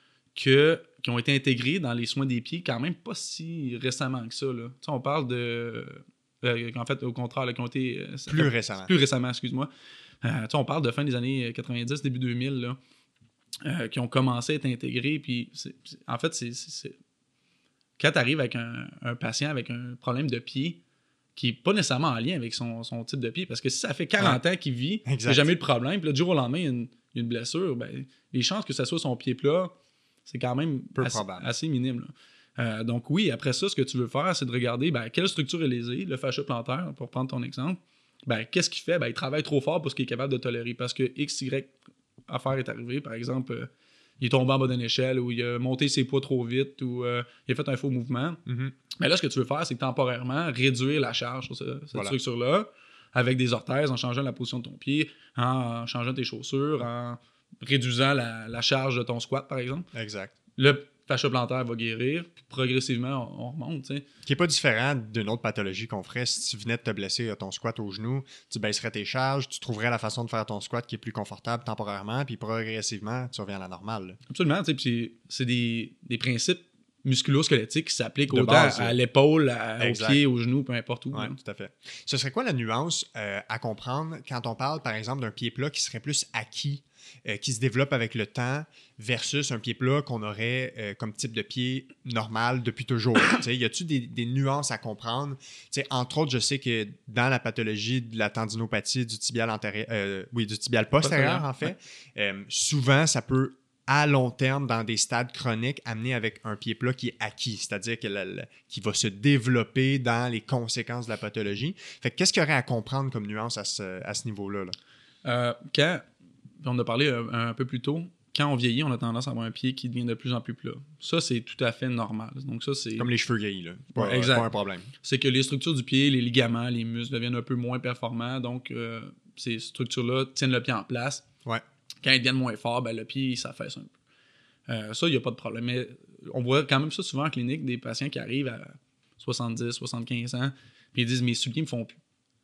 que, qui ont été intégrées dans les soins des pieds quand même pas si récemment que ça. Là. Tu sais, on parle de... Euh, en fait, au contraire, là, qui ont été... Euh, plus fait, récemment. Plus récemment, excuse-moi. Euh, tu sais, on parle de fin des années quatre-vingt-dix, début deux mille, là. Euh, qui ont commencé à être intégrés. Puis, c'est, c'est, en fait, c'est, c'est, c'est... quand tu arrives avec un, un patient avec un problème de pied qui n'est pas nécessairement en lien avec son, son type de pied, parce que si ça fait quarante ouais. ans qu'il vit, il n'a jamais eu de problème, puis là, du jour au lendemain, il y a une, il y a une blessure, ben, les chances que ça soit son pied plat, c'est quand même assez, assez minime. Là. Euh, donc oui, après ça, ce que tu veux faire, c'est de regarder ben, quelle structure est lésée, le fascia plantaire, pour prendre ton exemple. Ben, qu'est-ce qu'il fait? Ben, il travaille trop fort pour ce qu'il est capable de tolérer, parce que X, Y affaire est arrivée. Par exemple, euh, il est tombé en bas d'une échelle, ou il a monté ses poids trop vite, ou euh, il a fait un faux mouvement. Mm-hmm. Mais là, ce que tu veux faire, c'est que temporairement, réduire la charge sur ce, cette voilà. structure-là, avec des orthèses, en changeant la position de ton pied, en changeant tes chaussures, en réduisant la, la charge de ton squat, par exemple. Exact. Le fascia plantaire va guérir, puis progressivement, on, on remonte. T'sais. Qui n'est pas différent d'une autre pathologie qu'on ferait. Si tu venais de te blesser à ton squat au genou, tu baisserais tes charges, tu trouverais la façon de faire ton squat qui est plus confortable temporairement, puis progressivement, tu reviens à la normale. Là. Absolument. Puis c'est, c'est des, des principes musculo-squelettiques qui s'appliquent autant base, à, à l'épaule, à, au pied, au genou, peu importe où. Oui, tout à fait. Ce serait quoi la nuance euh, à comprendre quand on parle, par exemple, d'un pied plat qui serait plus acquis, euh, qui se développe avec le temps, versus un pied plat qu'on aurait euh, comme type de pied normal depuis toujours? Y a-t-il des, des nuances à comprendre? T'sais, entre autres, je sais que dans la pathologie de la tendinopathie du tibial antérieur, euh, oui, du tibial postérieur, postérieur en fait, ouais. euh, souvent, ça peut à long terme, dans des stades chroniques, amené avec un pied plat qui est acquis, c'est-à-dire que la, la, qui va se développer dans les conséquences de la pathologie. Fait que qu'est-ce qu'il y aurait à comprendre comme nuance à ce, à ce niveau-là? Là? Euh, quand, on a parlé un, un peu plus tôt, quand on vieillit, on a tendance à avoir un pied qui devient de plus en plus plat. Ça, c'est tout à fait normal. Donc ça, c'est... Comme les cheveux vieillis, là. C'est pas, ouais, exact. pas un problème. C'est que les structures du pied, les ligaments, les muscles deviennent un peu moins performants, donc euh, ces structures-là tiennent le pied en place. Ouais. Quand ils deviennent moins forts, ben, le pied, il s'affaisse un peu. Euh, ça, il n'y a pas de problème. Mais on voit quand même ça souvent en clinique, des patients qui arrivent à soixante-dix, soixante-quinze ans, puis ils disent « mes souliers ne me font plus ».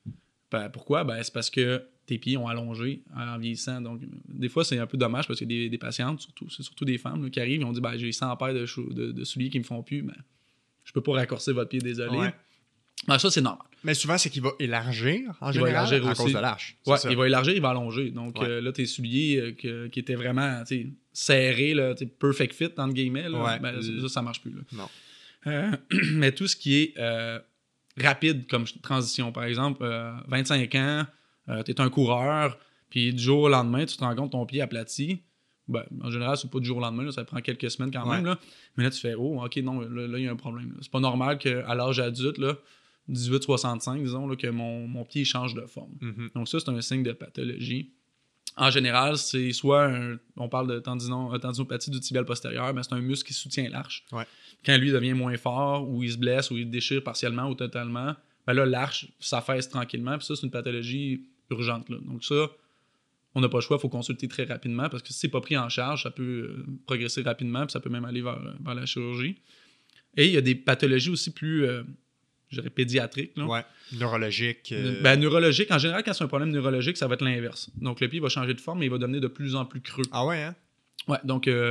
Ben, pourquoi? Ben, c'est parce que tes pieds ont allongé en vieillissant. Donc, des fois, c'est un peu dommage parce qu'il y a des, des patientes, surtout, c'est surtout des femmes là, qui arrivent et ont dit ben, « j'ai cent paires de, chou- de, de souliers qui ne me font plus. Ben, je peux pas raccourcir votre pied, désolé. Ouais. » Ben, ça, c'est normal. Mais souvent, c'est qu'il va élargir, en il général, va élargir à aussi. cause de l'arche. Ouais, il va élargir, il va allonger. Donc ouais. euh, là, tes souliers euh, que, qui étaient vraiment serrés, là, perfect fit, entre guillemets, là, ouais. ben, ça, ça marche plus. Là. Non. Euh, mais tout ce qui est euh, rapide comme transition, par exemple, euh, vingt-cinq ans, euh, tu es un coureur, puis du jour au lendemain, tu te rends compte que ton pied aplati. Ben, en général, c'est pas du jour au lendemain, là, ça prend quelques semaines quand ouais. même. Là. Mais là, tu fais, oh, OK, non, là, il y a un problème. Là. C'est pas normal qu'à l'âge adulte, là, dix-huit soixante-cinq, disons, là, que mon, mon pied change de forme. Mm-hmm. Donc ça, c'est un signe de pathologie. En général, c'est soit, un, on parle de tendino, tendinopathie du tibial postérieur, mais c'est un muscle qui soutient l'arche. Ouais. Quand lui devient moins fort, ou il se blesse, ou il déchire partiellement ou totalement, ben là, l'arche s'affaisse tranquillement, puis ça, c'est une pathologie urgente. Là. Donc ça, on n'a pas le choix, il faut consulter très rapidement, parce que si c'est pas pris en charge, ça peut euh, progresser rapidement, puis ça peut même aller vers, vers la chirurgie. Et il y a des pathologies aussi plus... Euh, je dirais pédiatrique. Là. Ouais, neurologique. Euh... Ben, neurologique, en général, quand c'est un problème neurologique, ça va être l'inverse. Donc, le pied va changer de forme, mais il va devenir de plus en plus creux. Ah ouais, hein? Ouais, donc, euh,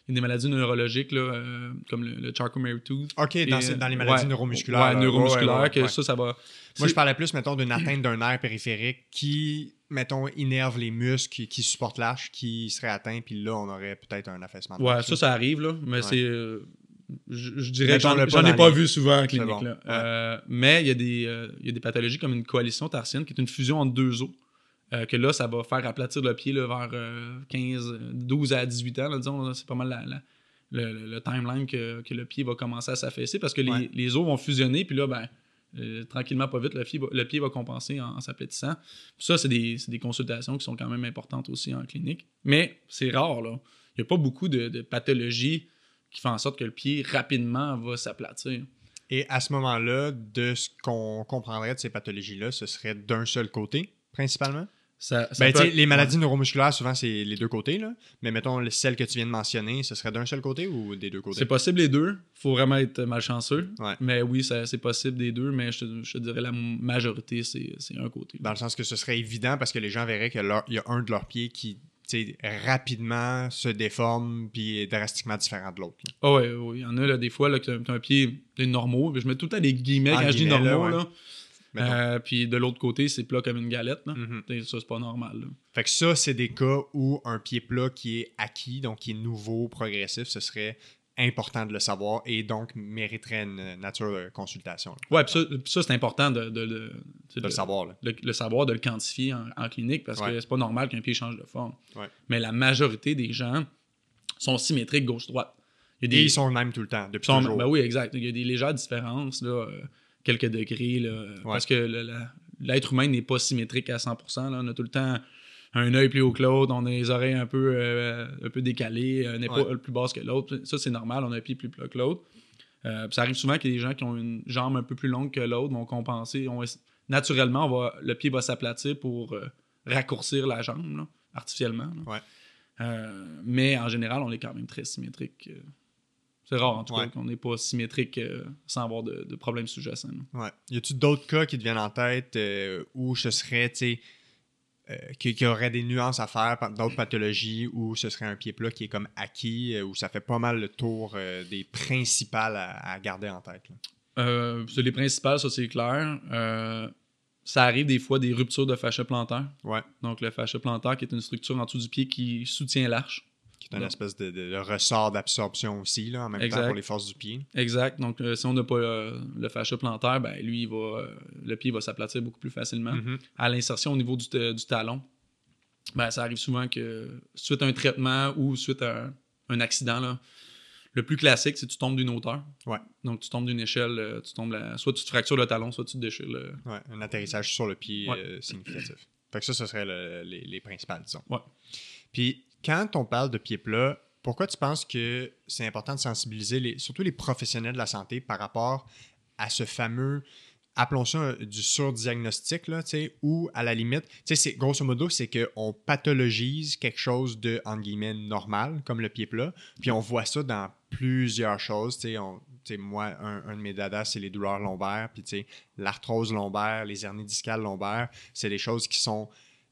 il y a des maladies neurologiques, là, euh, comme le, le Charcot-Marie-Tooth. OK, dans, Et, dans les maladies ouais, neuromusculaires. Ouais, là. neuromusculaires, ouais, ouais, ouais, que ouais. ça, ça va... Moi, je parlais plus, mettons, d'une atteinte d'un nerf périphérique qui, mettons, innerve les muscles, qui, qui supportent l'arche, qui serait atteint, puis là, on aurait peut-être un affaissement de Ouais, l'arche, ça, là. ça arrive, là, mais Ouais. c'est... euh, je, je dirais que Mettons-le j'en, pas j'en ai dans pas les- vu souvent en C'est clinique. bon, Là. ouais. Euh, mais il y, a des, euh, il y a des pathologies comme une coalition tarsienne, qui est une fusion entre deux os. Euh, que là, ça va faire aplatir le pied là, vers euh, quinze, douze à dix-huit ans. Là, disons, là, c'est pas mal la, la- le, le- le timeline que, que le pied va commencer à s'affaisser parce que les, Ouais. les os vont fusionner, puis là, ben, euh, tranquillement, pas vite, le pied va, le pied va compenser en, en s'aplatissant. Puis ça, c'est des, c'est des consultations qui sont quand même importantes aussi en clinique. Mais c'est rare, là. Il n'y a pas beaucoup de, de pathologies qui font en sorte que le pied rapidement va s'aplatir. Et à ce moment-là, de ce qu'on comprendrait de ces pathologies-là, ce serait d'un seul côté, principalement? Ça, ça Ben, peut tu sais, être- les maladies neuromusculaires, souvent, c'est les deux côtés, là. Mais mettons, le- celle que tu viens de mentionner, ce serait d'un seul côté ou des deux côtés? C'est possible les deux. Faut vraiment être malchanceux. Ouais. Mais oui, ça, c'est possible des deux, mais je te, je te dirais la majorité, c'est, c'est un côté. Dans le sens que ce serait évident parce que les gens verraient qu'il y a un de leurs pieds qui, tu sais, rapidement se déforme puis est drastiquement différent de l'autre, là. Ah ouais, ouais, il y en a là, des fois là, que t'as un pied des normaux. Je mets tout le temps des guillemets En quand je dis guillemets, là, normaux. ouais. Là. Mettons. Euh, puis de l'autre côté, c'est plat comme une galette. Là. Mhm. T'sais, ça, c'est pas normal. Là. Fait que ça, c'est des cas où un pied plat qui est acquis, donc qui est nouveau, progressif, ce serait important de le savoir et donc mériterait une nature de consultation, là. Ouais, puis ça, pis ça, c'est important de, de, de, De le savoir, là. Le, le savoir, de le quantifier en, en clinique parce Ouais. que c'est pas normal qu'un pied change de forme. Ouais. Mais la majorité des gens sont symétriques gauche-droite. Il y a des, Et ils sont le même tout le temps, depuis sont- toujours. ben oui, exact. Il y a des légères différences, là, euh, quelques degrés, là, euh, parce que le- la- l'être humain n'est pas symétrique à cent pour cent. Là. On a tout le temps un œil plus haut que l'autre, on a les oreilles un peu, euh, un peu décalées, un épaule Ouais. plus basse que l'autre. Ça, c'est normal, on a un pied plus plat que l'autre. Euh, puis ça arrive souvent qu'il y a des gens qui ont une jambe un peu plus longue que l'autre, vont compenser. On va- naturellement, on va, le pied va s'aplatir pour euh, raccourcir la jambe, là, artificiellement. là. Ouais. Euh, mais en général, on est quand même très symétrique. euh. C'est rare, en tout Ouais. cas, qu'on n'est pas symétrique euh, sans avoir de, de problèmes sous-jacents. là. Ouais. Y a-tu d'autres cas qui te viennent en tête euh, où ce serait, tu sais, euh, qu'il y aurait des nuances à faire, par- d'autres pathologies où ce serait un pied plat qui est comme acquis, euh, où ça fait pas mal le tour euh, des principales à, à garder en tête, là? Euh, c'est les principales, ça c'est clair. Euh, ça arrive des fois des ruptures de fascia plantaire. Ouais. Donc le fascia plantaire qui est une structure en dessous du pied qui soutient l'arche. Qui est une Non. espèce de, de- de ressort d'absorption aussi, là, en même Exact. temps pour les forces du pied. Exact. Donc euh, si on n'a pas euh, le fascia plantaire, ben lui, il va, euh, le pied va s'aplatir beaucoup plus facilement. Mhm. À l'insertion au niveau du, t- du talon, ben, ça arrive souvent que suite à un traitement ou suite à un, un accident, là, le plus classique, c'est que tu tombes d'une hauteur. Ouais. Donc tu tombes d'une échelle, euh, tu tombes la- soit tu te fractures le talon, soit tu te déchires le. Ouais, un atterrissage sur le pied Ouais. euh, significatif. Fait que ça, ce serait le- les, les principales, disons. Ouais. Puis, quand on parle de pied plat, pourquoi tu penses que c'est important de sensibiliser les, surtout les professionnels de la santé par rapport à ce fameux, appelons ça un- du surdiagnostic, là, tu sais, ou à la limite, tu sais, c'est, grosso modo, c'est qu'on pathologise quelque chose de, entre guillemets, normal, comme le pied plat, puis on voit ça dans plusieurs choses, tu sais, on- tu sais, moi, un, un de mes dadas, c'est les douleurs lombaires, puis tu sais, l'arthrose lombaire, les hernies discales lombaires, c'est des choses qui sont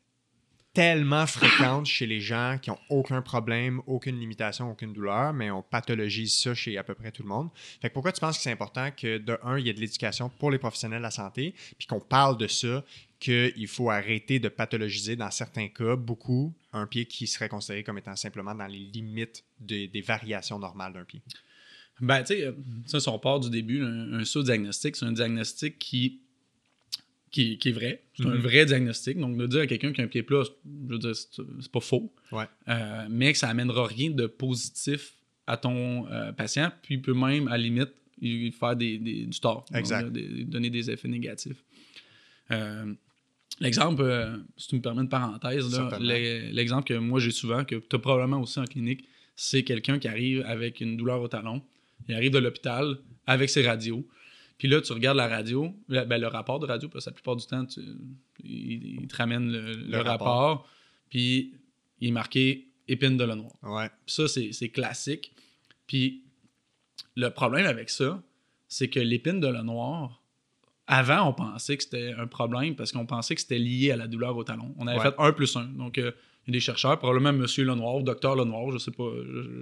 tellement fréquentes chez les gens qui n'ont aucun problème, aucune limitation, aucune douleur, mais on pathologise ça chez à peu près tout le monde. Fait que pourquoi tu penses que c'est important que, de un, il y ait de l'éducation pour les professionnels de la santé, puis qu'on parle de ça, qu'il faut arrêter de pathologiser dans certains cas, beaucoup, un pied qui serait considéré comme étant simplement dans les limites de- des variations normales d'un pied? Ben, tu sais, euh, ça, si on part du début, un, un sous-diagnostic, c'est un diagnostic qui, qui, qui est vrai. C'est un Mhm. vrai diagnostic. Donc, de dire à quelqu'un qui a un pied plat, je veux dire, c'est, c'est pas faux. Ouais. Euh, mais que ça amènera rien de positif à ton euh, patient, puis peut même, à la limite, lui faire des, des- du tort. Exact. Donc, des- donner des effets négatifs. Euh, L'exemple, euh, si tu me permets une parenthèse, là, Certainement. l'e- l'exemple que moi j'ai souvent, que tu as probablement aussi en clinique, c'est quelqu'un qui arrive avec une douleur au talon. Il arrive de l'hôpital avec ses radios. Puis là, tu regardes la radio, le, ben, le rapport de radio, parce que la plupart du temps, tu, il, il te ramène le, le rapport. rapport, puis il est marqué épine de Lenoir. Ouais. Puis ça, c'est, c'est classique. Puis le problème avec ça, c'est que l'épine de Lenoir, avant, on pensait que c'était un problème parce qu'on pensait que c'était lié à la douleur au talon. On avait Ouais. fait un plus un. Donc, euh, il y a des chercheurs, probablement M. Lenoir, Docteur Lenoir, je sais pas, je, je,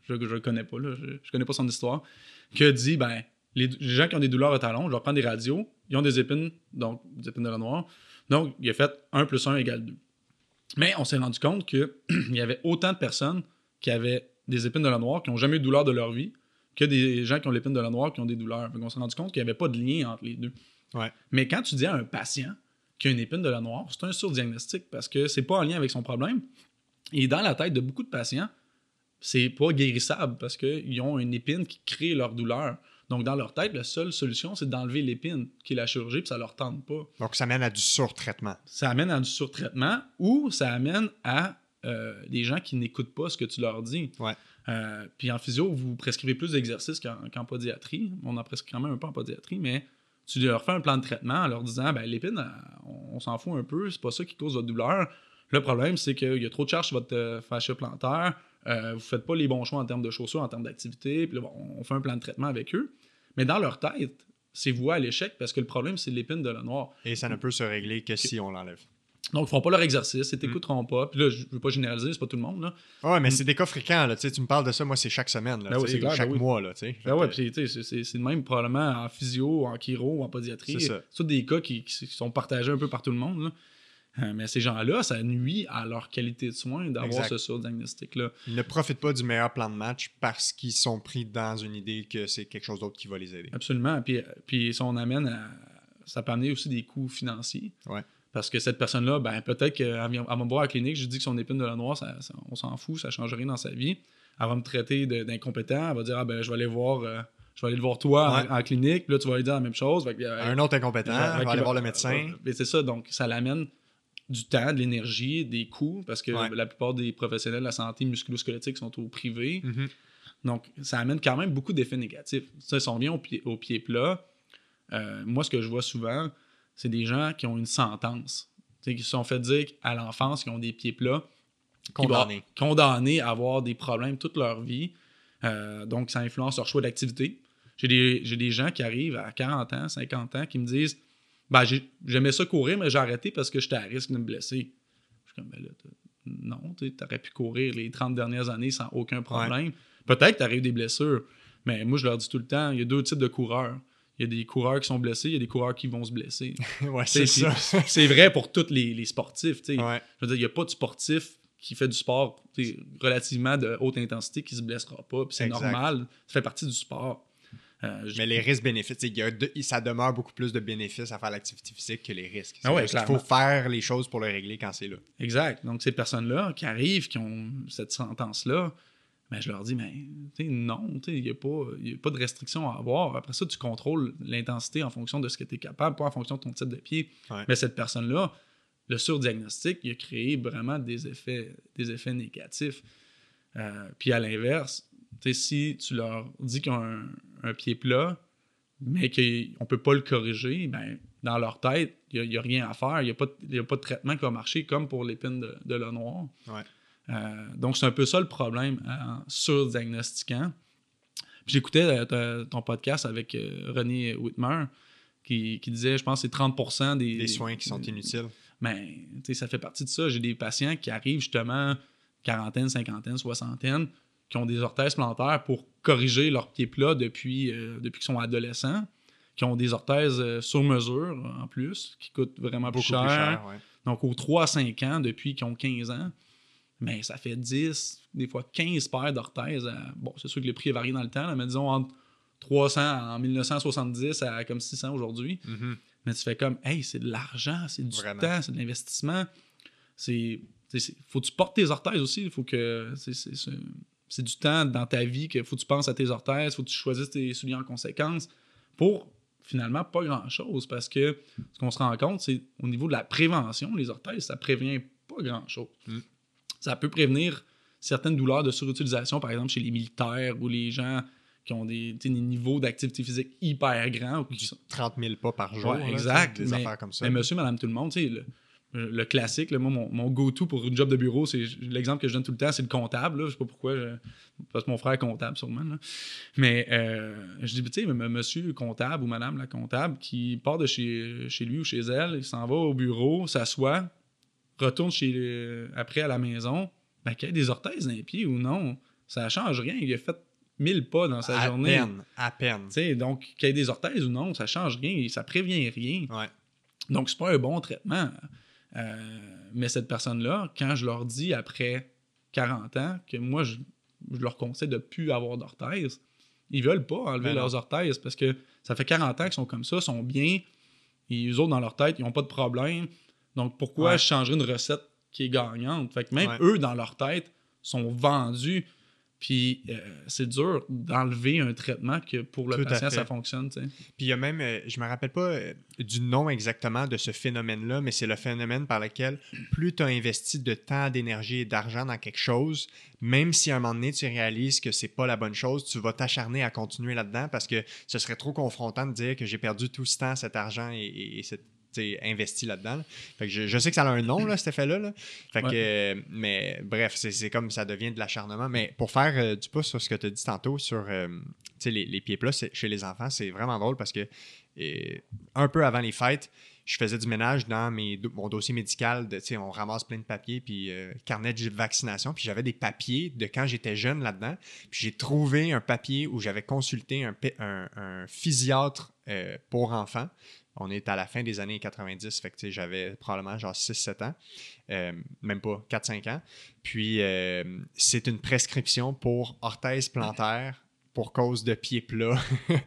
je ne connais pas, là, je ne connais pas son histoire, qui a dit, ben, les, les gens qui ont des douleurs au talon, je leur prends des radios, ils ont des épines, donc des épines de la noire, donc il a fait un plus un égale deux. Mais on s'est rendu compte qu'il y avait autant de personnes qui avaient des épines de la noire, qui n'ont jamais eu de douleur de leur vie, que des gens qui ont l'épine de la noire, qui ont des douleurs. Donc on s'est rendu compte qu'il n'y avait pas de lien entre les deux. Ouais. Mais quand tu dis à un patient qui a une épine de la noire, c'est un surdiagnostic parce que c'est pas en lien avec son problème. Et dans la tête de beaucoup de patients, c'est pas guérissable parce qu'ils ont une épine qui crée leur douleur. Donc, dans leur tête, la seule solution, c'est d'enlever l'épine, qui est la chirurgie, puis ça leur tente pas. Donc, ça mène à du surtraitement. Ça amène à du surtraitement ou ça amène à euh, des gens qui n'écoutent pas ce que tu leur dis. Ouais. Euh, puis en physio, vous prescrivez plus d'exercices qu'en, qu'en podiatrie. On en prescrit quand même un peu en podiatrie, mais tu leur fais un plan de traitement en leur disant ben, l'épine, on, on s'en fout un peu, c'est pas ça qui cause votre douleur. Le problème, c'est qu'il y a trop de charge sur votre euh, fascia plantaire. Euh, vous ne faites pas les bons choix en termes de chaussures, en termes d'activité. Puis là, bon, on fait un plan de traitement avec eux. Mais dans leur tête, c'est voué à l'échec parce que le problème, c'est l'épine de la noire. Et ça ne peut se régler que si on l'enlève. Donc, ils ne feront pas leur exercice, ils ne t'écouteront mm. pas. Puis là, je ne veux pas généraliser, c'est pas tout le monde. Là. Ouais, mais mm. c'est des cas fréquents. Là. Tu me parles de ça, moi, c'est chaque semaine. Là, ben oui, c'est clair, chaque ben oui. mois. Là, ben ouais, puis c'est, c'est, c'est le même probablement en physio, en chiro, en podiatrie. C'est, c'est tous des cas qui, qui sont partagés un peu par tout le monde. Là. Euh, mais ces gens-là, ça nuit à leur qualité de soins d'avoir exact. Ce surdiagnostic-là. Ils ne profitent pas du meilleur plan de match parce qu'ils sont pris dans une idée que c'est quelque chose d'autre qui va les aider. Absolument. Puis, puis si on amène à... Ça peut amener aussi des coûts financiers. Ouais. Parce que cette personne-là, ben, peut-être qu'elle va me voir à la clinique, je dis que son épine de la noire, ça, ça, on s'en fout, ça ne change rien dans sa vie. Elle va me traiter de, d'incompétent. Elle va dire ah, ben, je vais aller voir... Euh, Je vais aller le voir toi ouais. en, en clinique, puis là, tu vas lui dire la même chose. Fait que, euh, un autre incompétent, euh, va aller voir le médecin. Euh, c'est ça, donc ça l'amène du temps, de l'énergie, des coûts, parce que ouais. la plupart des professionnels de la santé musculo-squelettique sont au privé. Mm-hmm. Donc, ça amène quand même beaucoup d'effets négatifs. Ça, si on revient au pied, au pied plat, euh, moi, ce que je vois souvent, c'est des gens qui ont une sentence, qui se sont fait dire à l'enfance qu'ils ont des pieds plats, condamnés. condamnés à avoir des problèmes toute leur vie. Euh, donc, ça influence leur choix d'activité. J'ai des, j'ai des gens qui arrivent à quarante ans, cinquante ans, qui me disent ben, j'ai, j'aimais ça courir, mais j'ai arrêté parce que j'étais à risque de me blesser. Je suis comme, ben là, non, tu aurais pu courir les trente dernières années sans aucun problème. Ouais. Peut-être que tu arrives des blessures, mais moi, je leur dis tout le temps, il y a deux types de coureurs. Il y a des coureurs qui sont blessés, il y a des coureurs qui vont se blesser. ouais, c'est ça. C'est vrai pour tous les, les sportifs. Ouais. Je veux dire, il n'y a pas de sportif qui fait du sport relativement de haute intensité qui ne se blessera pas. Puis c'est exact. Normal, ça fait partie du sport. Euh, mais les risques-bénéfices, il y a de, ça demeure beaucoup plus de bénéfices à faire l'activité physique que les risques. Ah ouais, il faut faire les choses pour le régler quand c'est là. Exact. Donc, ces personnes-là qui arrivent, qui ont cette sentence-là, ben, je leur dis, mais non, il n'y a, a pas de restriction à avoir. Après ça, tu contrôles l'intensité en fonction de ce que tu es capable, pas en fonction de ton type de pied. Ouais. Mais cette personne-là, le surdiagnostic, il a créé vraiment des effets, des effets négatifs. Euh, puis à l'inverse, t'sais, si tu leur dis qu'ils ont un, un pied plat, mais qu'on ne peut pas le corriger, ben, dans leur tête, il n'y a, a rien à faire. Il n'y a, a pas de traitement qui va marcher comme pour l'épine de, de l'œil noir. Ouais. Euh, donc, c'est un peu ça le problème en surdiagnostiquant. Puis, j'écoutais euh, ton podcast avec euh, René Whitmer qui, qui disait, je pense, que c'est trente pour cent des... Des soins qui sont des, inutiles. Ben, ça fait partie de ça. J'ai des patients qui arrivent justement quarantaine, cinquantaine, soixantaine, qui ont des orthèses plantaires pour corriger leurs pieds plats depuis, euh, depuis qu'ils sont adolescents, qui ont des orthèses euh, sur mesure en plus, qui coûtent vraiment beaucoup plus cher. Plus cher ouais. Donc, aux trois à cinq ans, depuis qu'ils ont quinze ans, mais ça fait dix, des fois quinze paires d'orthèses. À, bon, c'est sûr que le prix a varié dans le temps, là, mais disons entre trois cents en dix-neuf cent soixante-dix à comme six cents aujourd'hui. Mm-hmm. Mais tu fais comme, hey, c'est de l'argent, c'est du vraiment. Temps, c'est de l'investissement. C'est, c'est, faut que tu portes tes orthèses aussi. Il faut que. C'est, c'est, c'est, c'est du temps dans ta vie qu'il faut que tu penses à tes orthèses, il faut que tu choisisses tes souliers en conséquence pour finalement pas grand-chose. Parce que ce qu'on se rend compte, c'est au niveau de la prévention, les orthèses, ça prévient pas grand-chose. Mm. Ça peut prévenir certaines douleurs de surutilisation, par exemple chez les militaires ou les gens qui ont des, des niveaux d'activité physique hyper grands. Ou qui sont... trente mille pas par jour. Ouais, là, exact. Des mais, affaires comme ça. Mais monsieur, madame, tout le monde, le, le classique, là, moi, mon, mon go-to pour une job de bureau, c'est l'exemple que je donne tout le temps, c'est le comptable. Là, je sais pas pourquoi, je, parce que mon frère est comptable sûrement. Là. Mais euh, je dis, tu sais, monsieur comptable ou madame la comptable qui part de chez, chez lui ou chez elle, il s'en va au bureau, s'assoit, retourne chez, après à la maison, ben, qu'il y ait des orthèses dans les pieds ou non. ça change rien. Il a fait mille pas dans sa à journée. À peine, à peine. T'sais, donc, qu'il y ait des orthèses ou non, ça change rien. Ça prévient rien. Ouais. Donc, c'est pas un bon traitement. Euh, mais cette personne-là, quand je leur dis après quarante ans que moi, je, je leur conseille de ne plus avoir d'orthèse, ils veulent pas enlever ben leurs non. orthèses parce que ça fait quarante ans qu'ils sont comme ça, sont bien, et eux autres, dans leur tête, ils n'ont pas de problème. Donc, pourquoi ouais. je changerais une recette qui est gagnante? Fait que même ouais. eux, dans leur tête, sont vendus. Puis euh, c'est dur d'enlever un traitement que pour le Tout patient, ça fonctionne. T'sais. Puis il y a même, euh, je me rappelle pas euh, du nom exactement de ce phénomène-là, mais c'est le phénomène par lequel plus tu as investi de temps, d'énergie et d'argent dans quelque chose, même si à un moment donné tu réalises que c'est pas la bonne chose, tu vas t'acharner à continuer là-dedans parce que ce serait trop confrontant de dire que j'ai perdu tout ce temps, cet argent et, et, et cette investi là-dedans. Là. Fait que je, je sais que ça a un nom, là, cet effet-là. Là. Fait que, ouais. euh, mais bref, c'est, c'est comme ça devient de l'acharnement. Mais pour faire euh, du pouce sur ce que tu as dit tantôt sur euh, les, les pieds plats chez les enfants, c'est vraiment drôle parce que euh, un peu avant les fêtes, je faisais du ménage dans mes, mon dossier médical. De, on ramasse plein de papiers, puis euh, carnet de vaccination. Puis j'avais des papiers de quand j'étais jeune là-dedans. Puis j'ai trouvé un papier où j'avais consulté un, un, un physiatre euh, pour enfants. On est à la fin des années quatre-vingt-dix, fait que j'avais probablement genre six sept ans, euh, même pas quatre cinq ans. Puis, euh, c'est une prescription pour orthèse plantaire pour cause de pieds plats.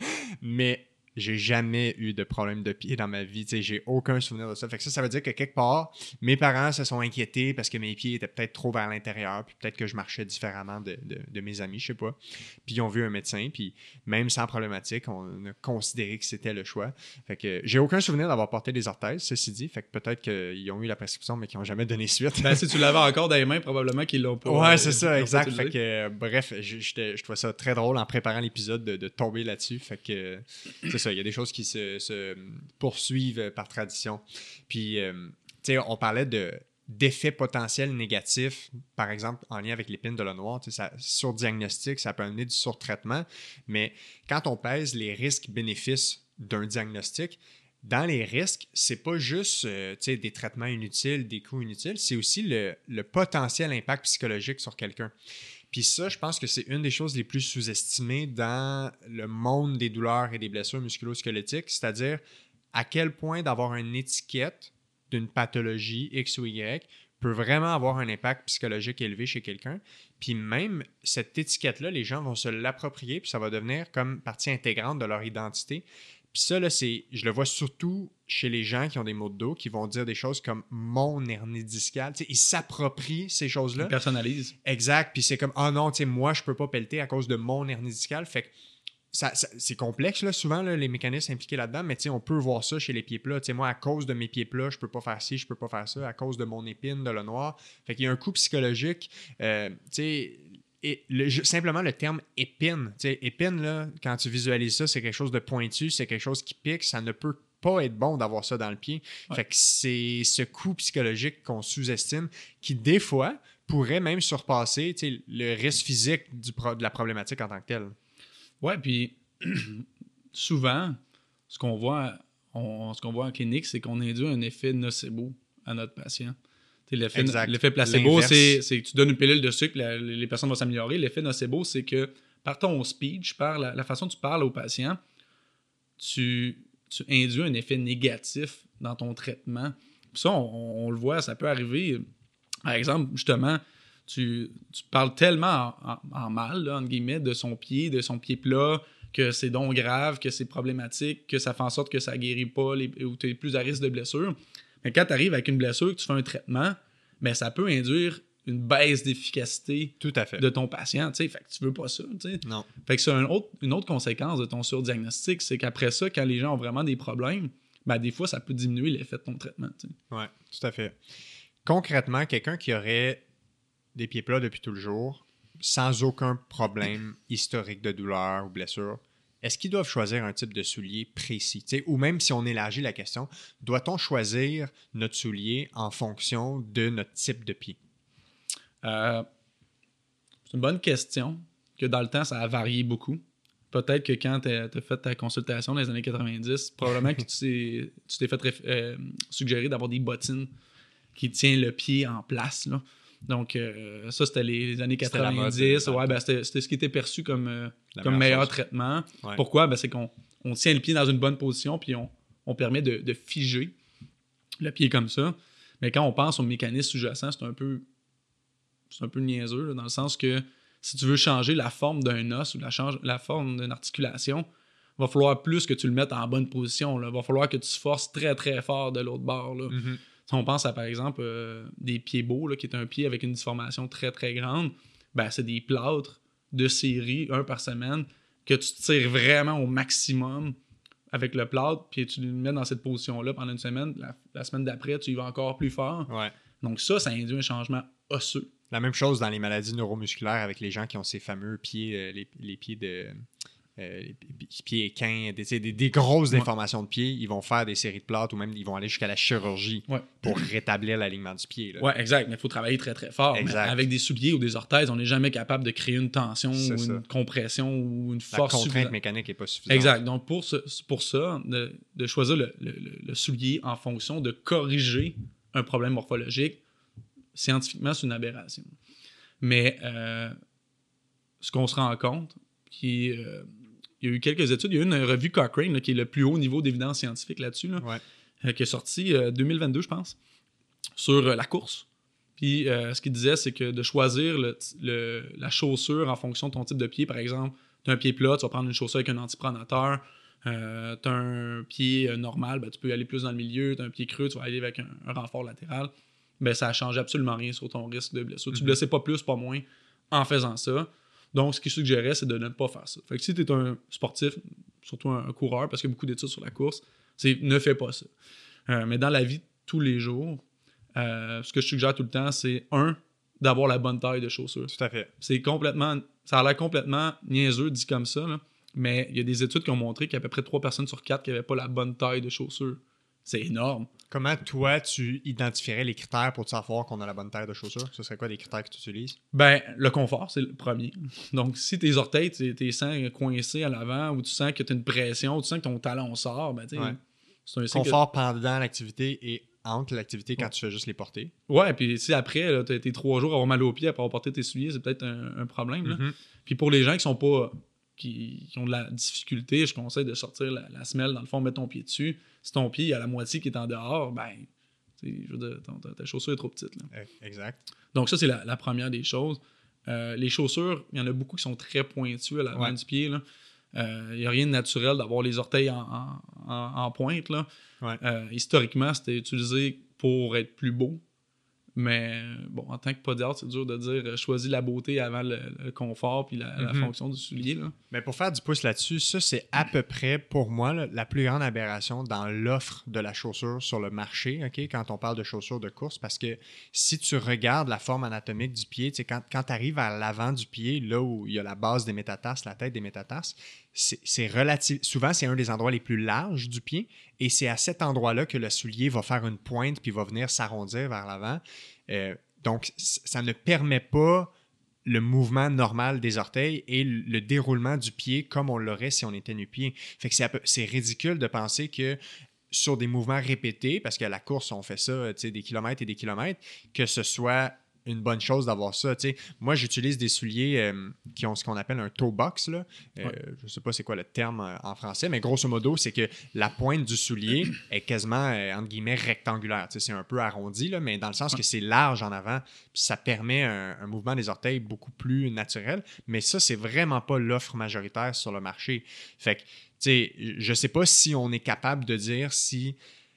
Mais j'ai jamais eu de problème de pied dans ma vie. T'sais, j'ai aucun souvenir de ça. Fait que ça, ça veut dire que quelque part, mes parents se sont inquiétés parce que mes pieds étaient peut-être trop vers l'intérieur, puis peut-être que je marchais différemment de, de, de mes amis, je sais pas. Puis ils ont vu un médecin, puis même sans problématique, on a considéré que c'était le choix. Fait que j'ai aucun souvenir d'avoir porté des orthèses, ceci dit. Fait que peut-être qu'ils ont eu la prescription, mais qu'ils n'ont jamais donné suite. Ben, si tu l'avais encore dans les mains, probablement qu'ils l'ont pas. Ouais, euh, c'est ça, exact. Fait que, euh, bref, je, je, je trouvais ça très drôle en préparant l'épisode de, de tomber là-dessus. Fait que, euh, c'est ça. Il y a des choses qui se, se poursuivent par tradition. Puis, euh, tu sais, on parlait de, d'effets potentiels négatifs, par exemple, en lien avec l'épine de l'eau noire. Ça, sur diagnostic, ça peut amener du surtraitement. Mais quand on pèse les risques-bénéfices d'un diagnostic, dans les risques, c'est pas juste euh, des traitements inutiles, des coûts inutiles, c'est aussi le, le potentiel impact psychologique sur quelqu'un. Puis ça, je pense que c'est une des choses les plus sous-estimées dans le monde des douleurs et des blessures musculo-squelettiques, c'est-à-dire à quel point d'avoir une étiquette d'une pathologie X ou Y peut vraiment avoir un impact psychologique élevé chez quelqu'un. Puis même cette étiquette-là, les gens vont se l'approprier, puis ça va devenir comme partie intégrante de leur identité. Puis ça, là, c'est, je le vois surtout chez les gens qui ont des maux de dos, qui vont dire des choses comme « mon hernie discale ». Ils s'approprient ces choses-là. Ils personnalisent. Exact. Puis c'est comme « ah non, moi, je peux pas pelleter à cause de mon hernie discale ». Fait que ça, ça, c'est complexe, là, souvent, là, les mécanismes impliqués là-dedans, mais on peut voir ça chez les pieds plats. T'sais, moi, à cause de mes pieds plats, je peux pas faire ci, je peux pas faire ça, à cause de mon épine de l'eau noire. Fait qu'il y a un coup psychologique. Euh, tu sais... Et le, simplement le terme épine, tu sais, épine, là, quand tu visualises ça, c'est quelque chose de pointu, c'est quelque chose qui pique, ça ne peut pas être bon d'avoir ça dans le pied. Ouais. Fait que c'est ce coup psychologique qu'on sous-estime qui, des fois, pourrait même surpasser le risque physique du pro- de la problématique en tant que telle. Ouais, puis souvent, ce qu'on voit, on, ce qu'on voit en clinique, c'est qu'on induit un effet nocebo à notre patient. L'effet, l'effet placebo, c'est, c'est que tu donnes une pilule de sucre, la, les personnes vont s'améliorer. L'effet nocebo, c'est que par ton speech, par la, la façon dont tu parles au patient, tu, tu induis un effet négatif dans ton traitement. Puis ça, on, on le voit, ça peut arriver. Par exemple, justement, tu, tu parles tellement en, en, en mal, là, entre guillemets, de son pied, de son pied plat, que c'est donc grave, que c'est problématique, que ça fait en sorte que ça ne guérit pas, les, ou tu es plus à risque de blessure. Mais quand tu arrives avec une blessure, que tu fais un traitement, ben, ça peut induire une baisse d'efficacité Tout à fait. de ton patient. Fait que tu veux pas ça. T'sais. Non. Fait que c'est un autre, une autre conséquence de ton surdiagnostic, c'est qu'après ça, quand les gens ont vraiment des problèmes, ben, des fois, ça peut diminuer l'effet de ton traitement. Oui, tout à fait. Concrètement, quelqu'un qui aurait des pieds plats depuis tout le jour, sans aucun problème historique de douleur ou blessure, est-ce qu'ils doivent choisir un type de soulier précis? T'sais, ou même si on élargit la question, doit-on choisir notre soulier en fonction de notre type de pied? Euh, c'est une bonne question. Que dans le temps, ça a varié beaucoup. Peut-être que quand tu as fait ta consultation dans les années quatre-vingt-dix, probablement que tu t'es, tu t'es fait euh, suggérer d'avoir des bottines qui tiennent le pied en place. Là. Donc, euh, ça, c'était les années C'était la mode, quatre-vingt-dix. euh, Ouais, ben, c'était, c'était ce qui était perçu comme, euh, La comme meilleure meilleur chose. traitement. Ouais. Pourquoi? Ben, c'est qu'on on tient le pied dans une bonne position, puis on, on permet de, de figer le pied comme ça. Mais quand on pense au mécanisme sous-jacent, c'est un peu, c'est un peu niaiseux, là, dans le sens que si tu veux changer la forme d'un os ou la, change, la forme d'une articulation, il va falloir plus que tu le mettes en bonne position. Il va falloir que tu se forces très, très fort de l'autre bord. Là. Mm-hmm. Si on pense à, par exemple, euh, des pieds beaux, là, qui est un pied avec une déformation très, très grande, ben, c'est des plâtres de série, un par semaine, que tu tires vraiment au maximum avec le plâtre, puis tu le mets dans cette position-là pendant une semaine. La, la semaine d'après, tu y vas encore plus fort. Ouais. Donc ça, ça induit un changement osseux. La même chose dans les maladies neuromusculaires avec les gens qui ont ces fameux pieds, euh, les, les pieds de... Euh, les pieds équins, des, des, des grosses Ouais. déformations de pieds, ils vont faire des séries de plâtres ou même ils vont aller jusqu'à la chirurgie Ouais. pour rétablir l'alignement du pied. Là. Ouais, exact, mais il faut travailler très très fort. Mais avec des souliers ou des orthèses, on n'est jamais capable de créer une tension C'est ou ça. une compression ou une La force contrainte suffisante. mécanique n'est pas suffisante. Exact. Donc, pour, ce, pour ça, de, de choisir le, le, le soulier en fonction de corriger un problème morphologique, scientifiquement, c'est une aberration. Mais euh, ce qu'on se rend compte, qui, euh, il y a eu quelques études, il y a eu une revue Cochrane, là, qui est le plus haut niveau d'évidence scientifique là-dessus, là, Ouais. euh, qui est sorti euh, deux mille vingt-deux, je pense, sur euh, la course. Puis euh, ce qu'il disait, c'est que de choisir le, le, la chaussure en fonction de ton type de pied, par exemple, tu as un pied plat, tu vas prendre une chaussure avec un antipronateur. Euh, tu as un pied euh, normal, ben, tu peux aller plus dans le milieu. Tu as un pied creux, tu vas aller avec un, un renfort latéral. Ben, ça ne change absolument rien sur ton risque de blessure. Mm-hmm. Tu ne blessais pas plus, pas moins en faisant ça. Donc, ce qu'il suggérait, c'est de ne pas faire ça. Fait que si tu es un sportif, surtout un, un coureur, parce qu'il y a beaucoup d'études sur la course, c'est ne fais pas ça. Euh, mais dans la vie de tous les jours, euh, ce que je suggère tout le temps, c'est un, d'avoir la bonne taille de chaussure. Tout à fait. C'est complètement, ça a l'air complètement niaiseux dit comme ça, là, mais il y a des études qui ont montré qu'il y a à peu près trois personnes sur quatre qui n'avaient pas la bonne taille de chaussure. C'est énorme. Comment, toi, tu identifierais les critères pour savoir qu'on a la bonne taille de chaussure? Ce serait quoi les critères que tu utilises? Ben, le confort, c'est le premier. Donc, si tes orteils, tu sens coincés à l'avant ou tu sens que tu as une pression ou tu sens que ton talon sort, ben, tu sais, ouais. c'est un signe confort que... pendant l'activité et entre l'activité quand ouais. tu fais juste les porter. Ouais, puis si après, tu as été trois jours à avoir mal aux pieds après avoir porté tes souliers, c'est peut-être un, un problème. Là. Mm-hmm. Puis pour les gens qui sont pas... Qui, qui ont de la difficulté, je conseille de sortir la, la semelle, dans le fond, mettre ton pied dessus. Si ton pied est à la moitié qui est en dehors, ben, je veux dire, ton, ta, ta chaussure est trop petite. Là. Exact. Donc ça, c'est la, la première des choses. Euh, les chaussures, il y en a beaucoup qui sont très pointues à l'avant ouais. du pied. Il n'y euh, a rien de naturel d'avoir les orteils en, en, en, en pointe. Là. Ouais. Euh, historiquement, c'était utilisé pour être plus beau. Mais bon, en tant que podiatre, c'est dur de dire euh, choisis la beauté avant le, le confort puis la, mm-hmm. la fonction du soulier. Là. Mais pour faire du pouce là-dessus, ça, c'est à peu près, pour moi, là, la plus grande aberration dans l'offre de la chaussure sur le marché, okay, quand on parle de chaussures de course. Parce que si tu regardes la forme anatomique du pied, quand, quand tu arrives à l'avant du pied, là où il y a la base des métatarses, la tête des métatarses, c'est, c'est relatif... souvent, c'est un des endroits les plus larges du pied. Et c'est à cet endroit-là que le soulier va faire une pointe puis va venir s'arrondir vers l'avant. Euh, donc, ça ne permet pas le mouvement normal des orteils et le déroulement du pied comme on l'aurait si on était nu-pied. Fait que c'est, peu, c'est ridicule de penser que sur des mouvements répétés, parce qu'à la course, on fait ça des kilomètres et des kilomètres, que ce soit une bonne chose d'avoir ça. T'sais. Moi, j'utilise des souliers euh, qui ont ce qu'on appelle un toe box. Là. Euh, ouais. Je ne sais pas c'est quoi le terme euh, en français, mais grosso modo, c'est que la pointe du soulier est quasiment, euh, entre guillemets, rectangulaire. T'sais, c'est un peu arrondi, là, mais dans le sens que c'est large en avant, puis ça permet un, un mouvement des orteils beaucoup plus naturel. Mais ça, c'est vraiment pas l'offre majoritaire sur le marché. Fait que, t'sais, je ne sais pas si on est capable de dire si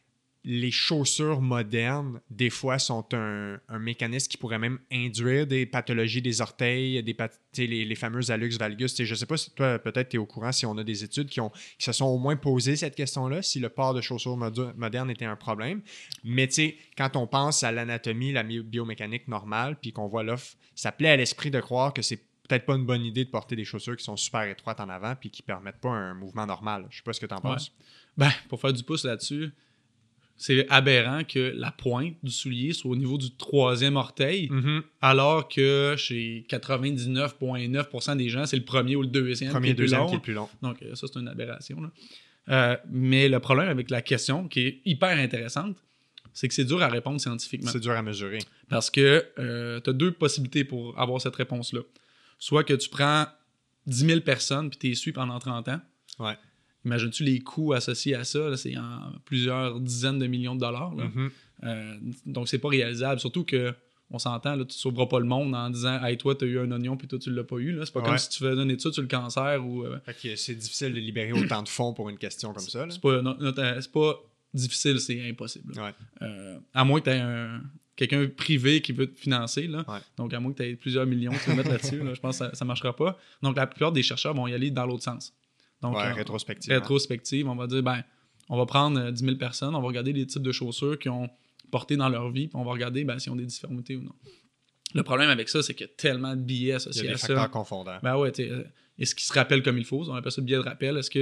les chaussures modernes, des fois, sont un, un mécanisme qui pourrait même induire des pathologies des orteils, des path- les, les fameux hallux valgus. T'sais, je ne sais pas si toi, peut-être, tu es au courant si on a des études qui, ont, qui se sont au moins posées cette question-là, si le port de chaussures mod- modernes était un problème. Mais quand on pense à l'anatomie, la biomécanique normale, puis qu'on voit l'offre, ça plaît à l'esprit de croire que c'est peut-être pas une bonne idée de porter des chaussures qui sont super étroites en avant puis qui ne permettent pas un mouvement normal. Je ne sais pas ce que tu en penses. Ouais. Ben, pour faire du pouce là-dessus, c'est aberrant que la pointe du soulier soit au niveau du troisième orteil, mm-hmm. alors que chez quatre-vingt-dix-neuf virgule neuf pour cent des gens, c'est le premier ou le deuxième, premier, qui, est deuxième plus long. qui est le plus long. Donc, ça, c'est une aberration. Là. Euh, mais le problème avec la question, qui est hyper intéressante, c'est que c'est dur à répondre scientifiquement. C'est dur à mesurer. Parce que euh, tu as deux possibilités pour avoir cette réponse-là. Soit que tu prends dix mille personnes puis tu les suis pendant trente ans. Ouais. Imagines-tu les coûts associés à ça? Là, c'est en plusieurs dizaines de millions de dollars. Là. Mm-hmm. Euh, donc, c'est pas réalisable. Surtout que on s'entend, là, tu ne sauveras pas le monde en disant « Hey, toi, tu as eu un oignon puis toi, tu l'as pas eu. » C'est pas ouais. comme si tu faisais une étude sur le cancer. Ou, euh... Fait que c'est difficile de libérer autant de fonds pour une question comme ça. Là. C'est pas, non, non, c'est pas difficile, c'est impossible. Ouais. Euh, à moins que tu aies un, quelqu'un privé qui veut te financer. Là. Ouais. Donc, à moins que tu aies plusieurs millions que tu veux mettre là-dessus, là, je pense que ça ne marchera pas. Donc, la plupart des chercheurs vont y aller dans l'autre sens. Donc, ouais, euh, rétrospective. Rétrospective, on va dire, ben, on va prendre dix mille personnes, on va regarder les types de chaussures qu'ils ont portés dans leur vie, puis on va regarder ben, s'ils ont des difformités ou non. Le problème avec ça, c'est qu'il y a tellement de billets associés à ça. Il y a des facteurs confondants. Ben ouais, euh, est-ce qu'il se rappelle comme il faut? On appelle ça le billet de rappel. Est-ce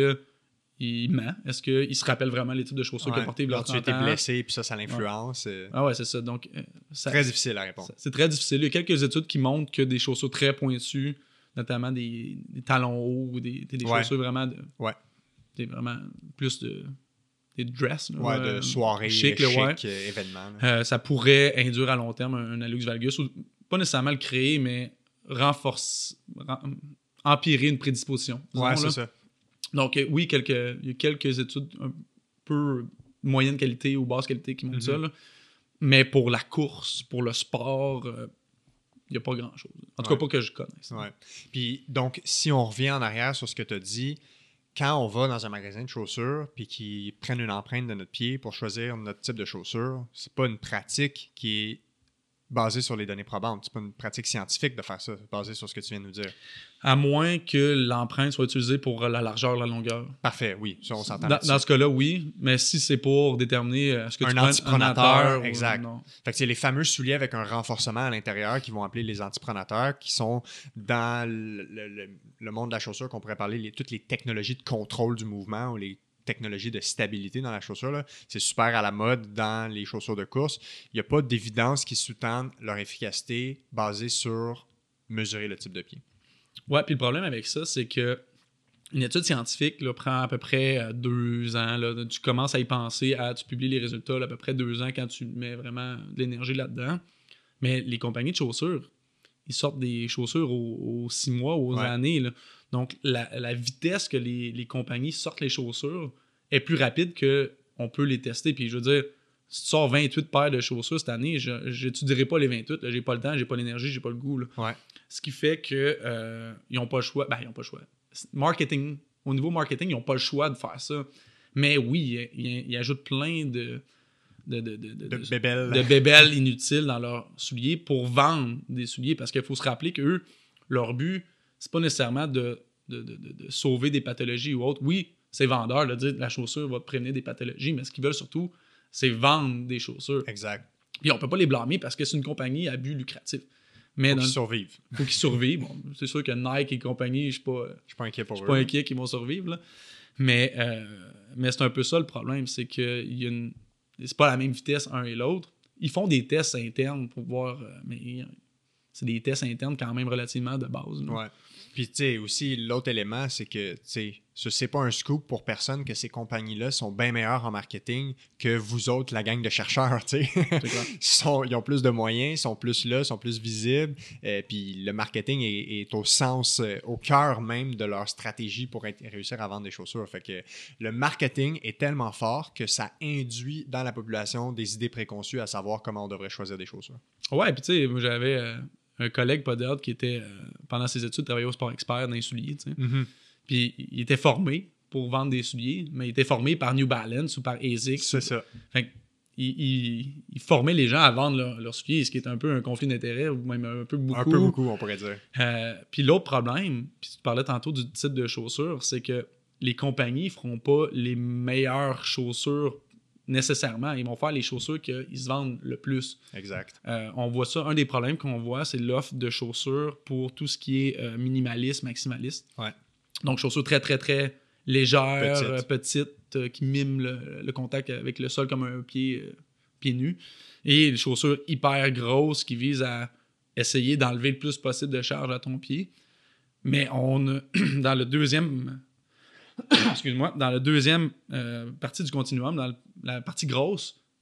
qu'il ment? Est-ce qu'il se rappelle vraiment les types de chaussures ouais. qu'il a portées? Quand tu étais blessé, puis ça, ça l'influence. Ouais. Euh... Ah ouais, c'est ça. Donc, euh, ça, très difficile à répondre. Ça, c'est très difficile. Il y a quelques études qui montrent que des chaussures très pointues, notamment des, des talons hauts ou des, des ouais. chaussures vraiment de... Ouais. Des vraiment plus de... des dress. Là, ouais, euh, de soirée, chic, chic ouais. euh, événement. Euh, ça pourrait induire à long terme un, un hallux valgus, ou pas nécessairement le créer, mais renforcer, ren, empirer une prédisposition. Ouais, c'est ça. Donc, euh, oui, quelques, il y a quelques études un peu moyenne qualité ou basse qualité qui montrent mm-hmm. ça, là. Mais pour la course, pour le sport, il euh, n'y a pas grand-chose. En tout ouais. cas, pas que je connaisse. Ouais. Puis, donc, si on revient en arrière sur ce que tu as dit, quand on va dans un magasin de chaussures puis qu'ils prennent une empreinte de notre pied pour choisir notre type de chaussures, c'est pas une pratique qui est basée sur les données probantes. C'est pas une pratique scientifique de faire ça, basée sur ce que tu viens de nous dire. À moins que l'empreinte soit utilisée pour la largeur, la longueur. Parfait, oui. Ça, on s'entend dans, dans ce cas-là, oui. Mais si c'est pour déterminer est-ce que un tu antipronnateur, un anteur, exact. Ou, non. Fait que c'est les fameux souliers avec un renforcement à l'intérieur qui vont appeler les antipronateurs, qui sont dans le, le, le monde de la chaussure qu'on pourrait parler les, toutes les technologies de contrôle du mouvement ou les technologies de stabilité dans la chaussure. Là. C'est super à la mode dans les chaussures de course. Il n'y a pas d'évidence qui sous-tende leur efficacité basée sur mesurer le type de pied. Ouais, puis le problème avec ça, c'est que une étude scientifique là, prend à peu près deux ans. Là, tu commences à y penser, à, tu publies les résultats là, à peu près deux ans quand tu mets vraiment de l'énergie là-dedans. Mais les compagnies de chaussures, ils sortent des chaussures aux, aux six mois, aux ouais. années. Là. Donc, la, la vitesse que les, les compagnies sortent les chaussures est plus rapide qu'on peut les tester. Puis je veux dire, si tu sors vingt-huit paires de chaussures cette année, je n'étudierai pas les vingt-huit. Là, j'ai pas le temps, j'ai pas l'énergie, j'ai pas le goût. Là. Ouais. Ce qui fait qu'ils euh, n'ont pas le choix. Ben, ils n'ont pas le choix. Marketing, au niveau marketing, ils n'ont pas le choix de faire ça. Mais oui, ils, ils ajoutent plein de... De, de, de, de, de, bébelles. de bébelles inutiles dans leurs souliers pour vendre des souliers. Parce qu'il faut se rappeler qu'eux, leur but, c'est pas nécessairement de, de, de, de, de sauver des pathologies ou autre. Oui, c'est vendeur de dire que la chaussure va te prévenir des pathologies, mais ce qu'ils veulent surtout, c'est vendre des chaussures. Exact. Puis on peut pas les blâmer parce que c'est une compagnie à but lucratif. Mais faut dans... qu'ils survivent. Faut qu'ils survivent. Bon, c'est sûr que Nike et compagnie, je suis pas, je suis pas inquiet pour eux. Je suis pas inquiet qu'ils vont survivre. Là. Mais, euh, mais c'est un peu ça le problème, c'est que il y a une... c'est pas la même vitesse un et l'autre. Ils font des tests internes pour voir, euh, mais c'est des tests internes quand même relativement de base. Là. Ouais. Puis, tu sais, aussi, l'autre élément, c'est que, tu sais, ce c'est pas un scoop pour personne que ces compagnies-là sont bien meilleures en marketing que vous autres, la gang de chercheurs, tu sais. ils, sont, ils ont plus de moyens, ils sont plus là, ils sont plus visibles. Euh, puis, le marketing est, est au sens, euh, au cœur même de leur stratégie pour être, réussir à vendre des chaussures. Fait que le marketing est tellement fort que ça induit dans la population des idées préconçues à savoir comment on devrait choisir des chaussures. Ouais, puis tu sais, moi, j'avais... Euh... un collègue Podert qui était, euh, pendant ses études, travaillait au Sport Expert dans les souliers. Tu sais. Mm-hmm. Puis il était formé pour vendre des souliers, mais il était formé par New Balance ou par ASICS. C'est ça. Fait que, il, il, il formait les gens à vendre leurs leur souliers, ce qui est un peu un conflit d'intérêts, ou même un peu beaucoup. Un peu beaucoup, on pourrait dire. Euh, puis l'autre problème, puis tu parlais tantôt du type de chaussures, c'est que les compagnies ne feront pas les meilleures chaussures nécessairement. Ils vont faire les chaussures qu'ils se vendent le plus. Exact. Euh, on voit ça. Un des problèmes qu'on voit, c'est l'offre de chaussures pour tout ce qui est euh, minimaliste, maximaliste. Ouais. Donc, chaussures très, très, très légères, petites, euh, petites euh, qui miment le, le contact avec le sol comme un pied, euh, pied nu. Et les chaussures hyper grosses qui visent à essayer d'enlever le plus possible de charge à ton pied. Mais on dans le deuxième... excuse-moi, dans la deuxième euh, partie du continuum, dans le, la partie grosse,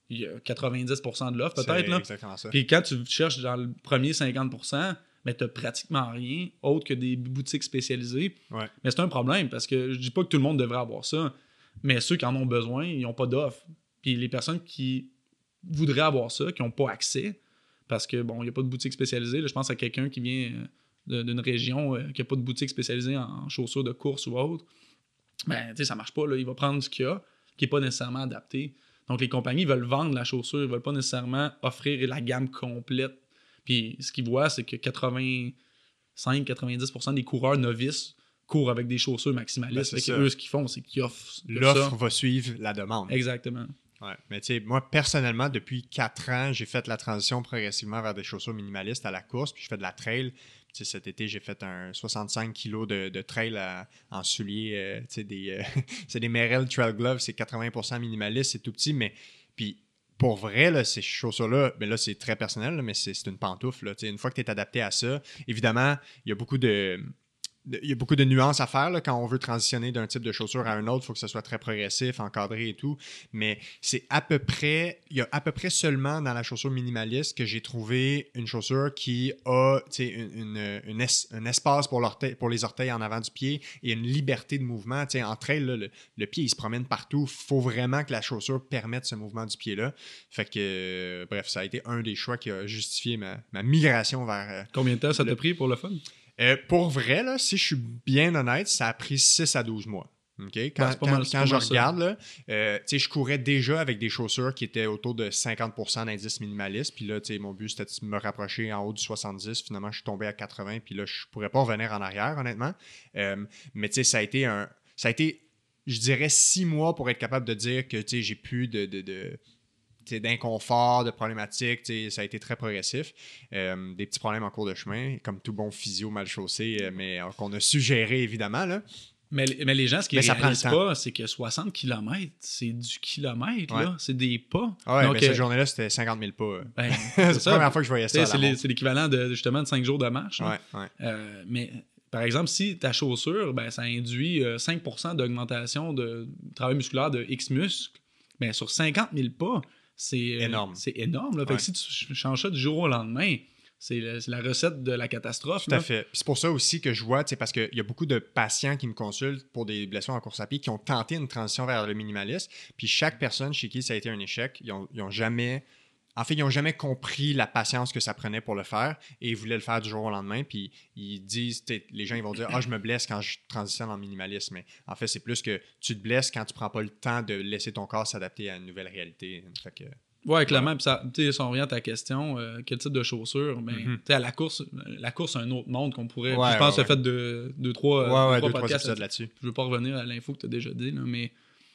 il y a quatre-vingt-dix pour cent de l'offre peut-être. C'est là. exactement ça. Puis quand tu cherches dans le premier cinquante pour cent, mais tu n'as pratiquement rien autre que des boutiques spécialisées. Ouais. Mais c'est un problème parce que je dis pas que tout le monde devrait avoir ça, mais ceux qui en ont besoin, ils n'ont pas d'offre. Puis les personnes qui voudraient avoir ça, qui n'ont pas accès, parce que bon, il n'y a pas de boutique spécialisée. Là, je pense à quelqu'un qui vient de, d'une région euh, qui n'a pas de boutique spécialisée en chaussures de course ou autre. Ben, tu sais, ça marche pas. Là. Il va prendre ce qu'il y a, qui n'est pas nécessairement adapté. Donc, les compagnies veulent vendre la chaussure, ils veulent pas nécessairement offrir la gamme complète. Puis, ce qu'ils voient, c'est que quatre-vingt-cinq à quatre-vingt-dix pour cent des coureurs novices courent avec des chaussures maximalistes. Ben, fait que eux, ce qu'ils font, c'est qu'ils offrent l'offre ça. va suivre la demande. Exactement. Ouais. Mais tu sais, moi, personnellement, depuis quatre ans, j'ai fait la transition progressivement vers des chaussures minimalistes à la course, puis je fais de la trail. Tu sais, cet été, j'ai fait un soixante-cinq kilos de, de trail à, en souliers. Euh, tu sais, des, euh, c'est des Merrell Trail Gloves, c'est quatre-vingts pour cent minimaliste, c'est tout petit, mais puis pour vrai, là, ces chaussures-là, ben là, c'est très personnel, là, mais c'est, c'est une pantoufle. Là. Tu sais, une fois que tu es adapté à ça, évidemment, il y a beaucoup de... Il y a beaucoup de nuances à faire là, quand on veut transitionner d'un type de chaussure à un autre. Il faut que ce soit très progressif, encadré et tout. Mais c'est à peu près... Il y a à peu près seulement dans la chaussure minimaliste que j'ai trouvé une chaussure qui a une, une, une es, un espace pour, pour les orteils en avant du pied et une liberté de mouvement. T'sais, en trail, là, le, le pied, il se promène partout. Il faut vraiment que la chaussure permette ce mouvement du pied-là. Fait que, euh, bref, ça a été un des choix qui a justifié ma, ma migration vers... Euh, Combien de temps ça le... t'a pris pour le fun? Euh, pour vrai, là, si je suis bien honnête, ça a pris six à douze mois. Okay? Quand, ben, quand, mal, quand je regarde, là, euh, je courais déjà avec des chaussures qui étaient autour de cinquante pour cent d'indice minimaliste. Puis là, mon but, c'était de me rapprocher en haut du soixante-dix. Finalement, je suis tombé à quatre-vingts. Puis là, je ne pourrais pas revenir en arrière, honnêtement. Euh, mais ça a été un. Ça a été, je dirais, six mois pour être capable de dire que j'ai plus de. de, de d'inconfort, de problématiques, ça a été très progressif. Euh, des petits problèmes en cours de chemin, comme tout bon physio mal chaussé, euh, mais euh, qu'on a su gérer, évidemment. Là. Mais, mais les gens, ce qu'ils ne réalisent pas, c'est que soixante kilomètres, c'est du kilomètre, ouais. là. C'est des pas. Ah ouais, donc, mais euh, cette journée-là, c'était cinquante mille pas. Ben, c'est, c'est c'est la première fois que je voyais ça. C'est, les, c'est l'équivalent de, justement de cinq jours de marche. Ouais, ouais. Euh, mais par exemple, si ta chaussure, ben, ça induit euh, cinq pour cent d'augmentation de travail musculaire de X muscles, ben, sur cinquante mille pas, c'est énorme. Euh, c'est énorme. Là. Fait ouais. que si tu changes ça du jour au lendemain, c'est, le, c'est la recette de la catastrophe. Tout là. à fait. Puis c'est pour ça aussi que je vois, parce qu'il y a beaucoup de patients qui me consultent pour des blessures en course à pied qui ont tenté une transition vers le minimalisme. Puis chaque personne chez qui ça a été un échec, ils ont, ils ont jamais... En fait, ils n'ont jamais compris la patience que ça prenait pour le faire et ils voulaient le faire du jour au lendemain. Puis ils disent, les gens ils vont dire « Ah, je me blesse quand je transitionne en minimalisme. » Mais en fait, c'est plus que tu te blesses quand tu ne prends pas le temps de laisser ton corps s'adapter à une nouvelle réalité. Fait que, ouais, clairement. Puis ça, tu sais, si on revient à ta question, euh, quel type de chaussures, ben, mm-hmm. tu sais, à la course, la course, c'est un autre monde qu'on pourrait. Ouais, je pense que ouais, tu as fait deux, deux, trois, ouais, ouais, deux, deux, trois podcasts trois là-dessus. Je veux pas revenir à l'info que tu as déjà dit, là, mais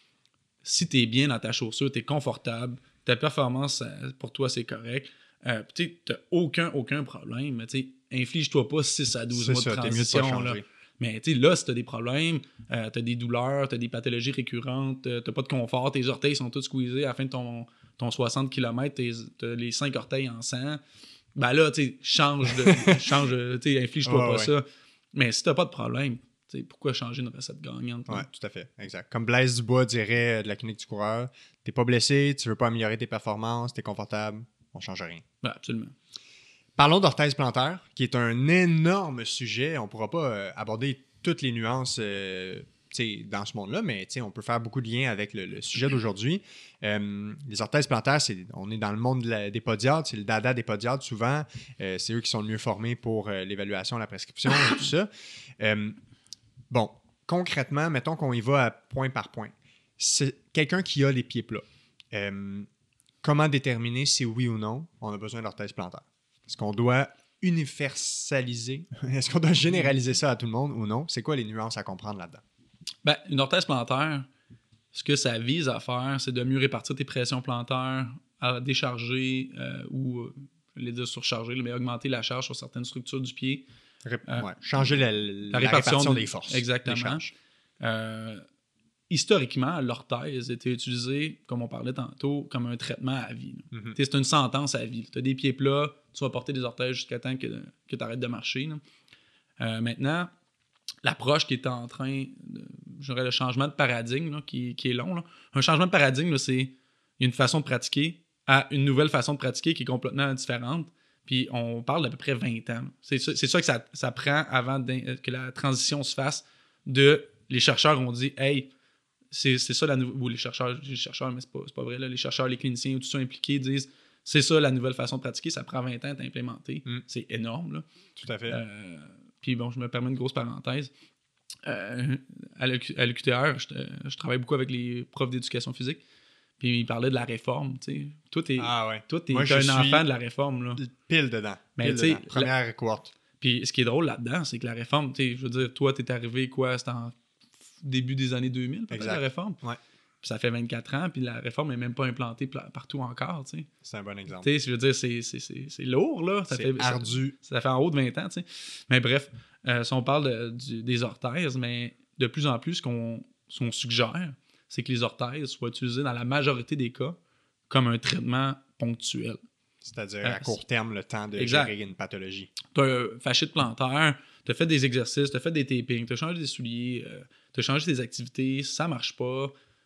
si tu es bien dans ta chaussure, tu es confortable, ta performance, pour toi, c'est correct. Euh, tu n'as aucun, aucun problème. Mais inflige-toi pas six à douze c'est mois ça, de transition. Là. Mais là, si tu as des problèmes, euh, tu as des douleurs, tu as des pathologies récurrentes, tu n'as pas de confort, tes orteils sont tous squeezés à la fin de ton, ton soixante kilomètres, tu as les cinq orteils en sang. Ben là, tu change de. change, inflige-toi oh, pas ouais. ça. Mais si tu n'as pas de problème, t'sais, pourquoi changer une recette gagnante? Oui, tout à fait. Exact. Comme Blaise Dubois dirait de la clinique du coureur, t'es pas blessé, tu veux pas améliorer tes performances, t'es confortable, on change rien. Ouais, absolument. Parlons d'orthèse plantaire, qui est un énorme sujet. On pourra pas euh, aborder toutes les nuances euh, dans ce monde-là, mais on peut faire beaucoup de liens avec le, le sujet d'aujourd'hui. Euh, les orthèses plantaires, c'est, on est dans le monde de la, des podiatres, c'est le dada des podiatres souvent. Euh, c'est eux qui sont le mieux formés pour euh, l'évaluation, la prescription et tout ça. Euh, Bon, concrètement, mettons qu'on y va à point par point. C'est quelqu'un qui a les pieds plats. Euh, comment déterminer si oui ou non on a besoin d'orthèse plantaire? Est-ce qu'on doit universaliser? Est-ce qu'on doit généraliser ça à tout le monde ou non? C'est quoi les nuances à comprendre là-dedans? Ben, une orthèse plantaire, ce que ça vise à faire, c'est de mieux répartir tes pressions plantaires, à décharger euh, ou, euh, je vais dire surcharger, mais augmenter la charge sur certaines structures du pied. Rép- euh, ouais, changer la, la, la répartition, répartition des forces. Exactement. Euh, historiquement, l'orthèse était utilisée, comme on parlait tantôt, comme un traitement à vie. Mm-hmm. C'est une sentence à vie. Tu as des pieds plats, tu vas porter des orthèses jusqu'à temps que, que tu arrêtes de marcher. Euh, maintenant, l'approche qui est en train, de, j'aurais le changement de paradigme là, qui, qui est long. Là. Un changement de paradigme, là, c'est une façon de pratiquer, à une nouvelle façon de pratiquer qui est complètement différente. Puis on parle d'à peu près vingt ans. C'est ça, c'est ça que ça, ça prend avant que la transition se fasse de... Les chercheurs ont dit « Hey, c'est, c'est ça la nouvelle... » Ou les chercheurs, les chercheurs, mais c'est pas, c'est pas vrai. Là, les chercheurs, les cliniciens, tout ça impliqués disent « C'est ça la nouvelle façon de pratiquer. Ça prend vingt ans d'implémenter. Mm. » C'est énorme. Là. Tout à fait. Euh, puis bon, je me permets une grosse parenthèse. Euh, à l'E Q T R, je, je travaille beaucoup avec les profs d'éducation physique. Puis il parlait de la réforme, tu sais. Toi, t'es, ah ouais. toi, t'es, t'es un enfant de la réforme, là. Pile dedans. Mais pile dedans. Première la... cohorte. Puis ce qui est drôle là-dedans, c'est que la réforme, tu sais, je veux dire, toi, t'es arrivé, quoi, c'était en début des années deux mille, peut-être, la réforme. Ouais. Puis ça fait vingt-quatre ans, puis la réforme n'est même pas implantée partout encore, tu sais. C'est un bon exemple. Tu sais, je veux dire, c'est, c'est, c'est, c'est lourd, là. Ça c'est fait, ardu. Ça, ça fait en haut de vingt ans, tu sais. Mais bref, euh, si on parle de, du, des orthèses, mais de plus en plus, ce qu'on, ce qu'on suggère, c'est que les orthèses soient utilisées dans la majorité des cas comme un traitement ponctuel. C'est-à-dire à court terme, le temps de exact. gérer une pathologie. Tu as un fasciite plantaire, tu as fait des exercices, tu as fait des tapings, tu as changé des souliers, euh, tu as changé tes activités, ça marche pas.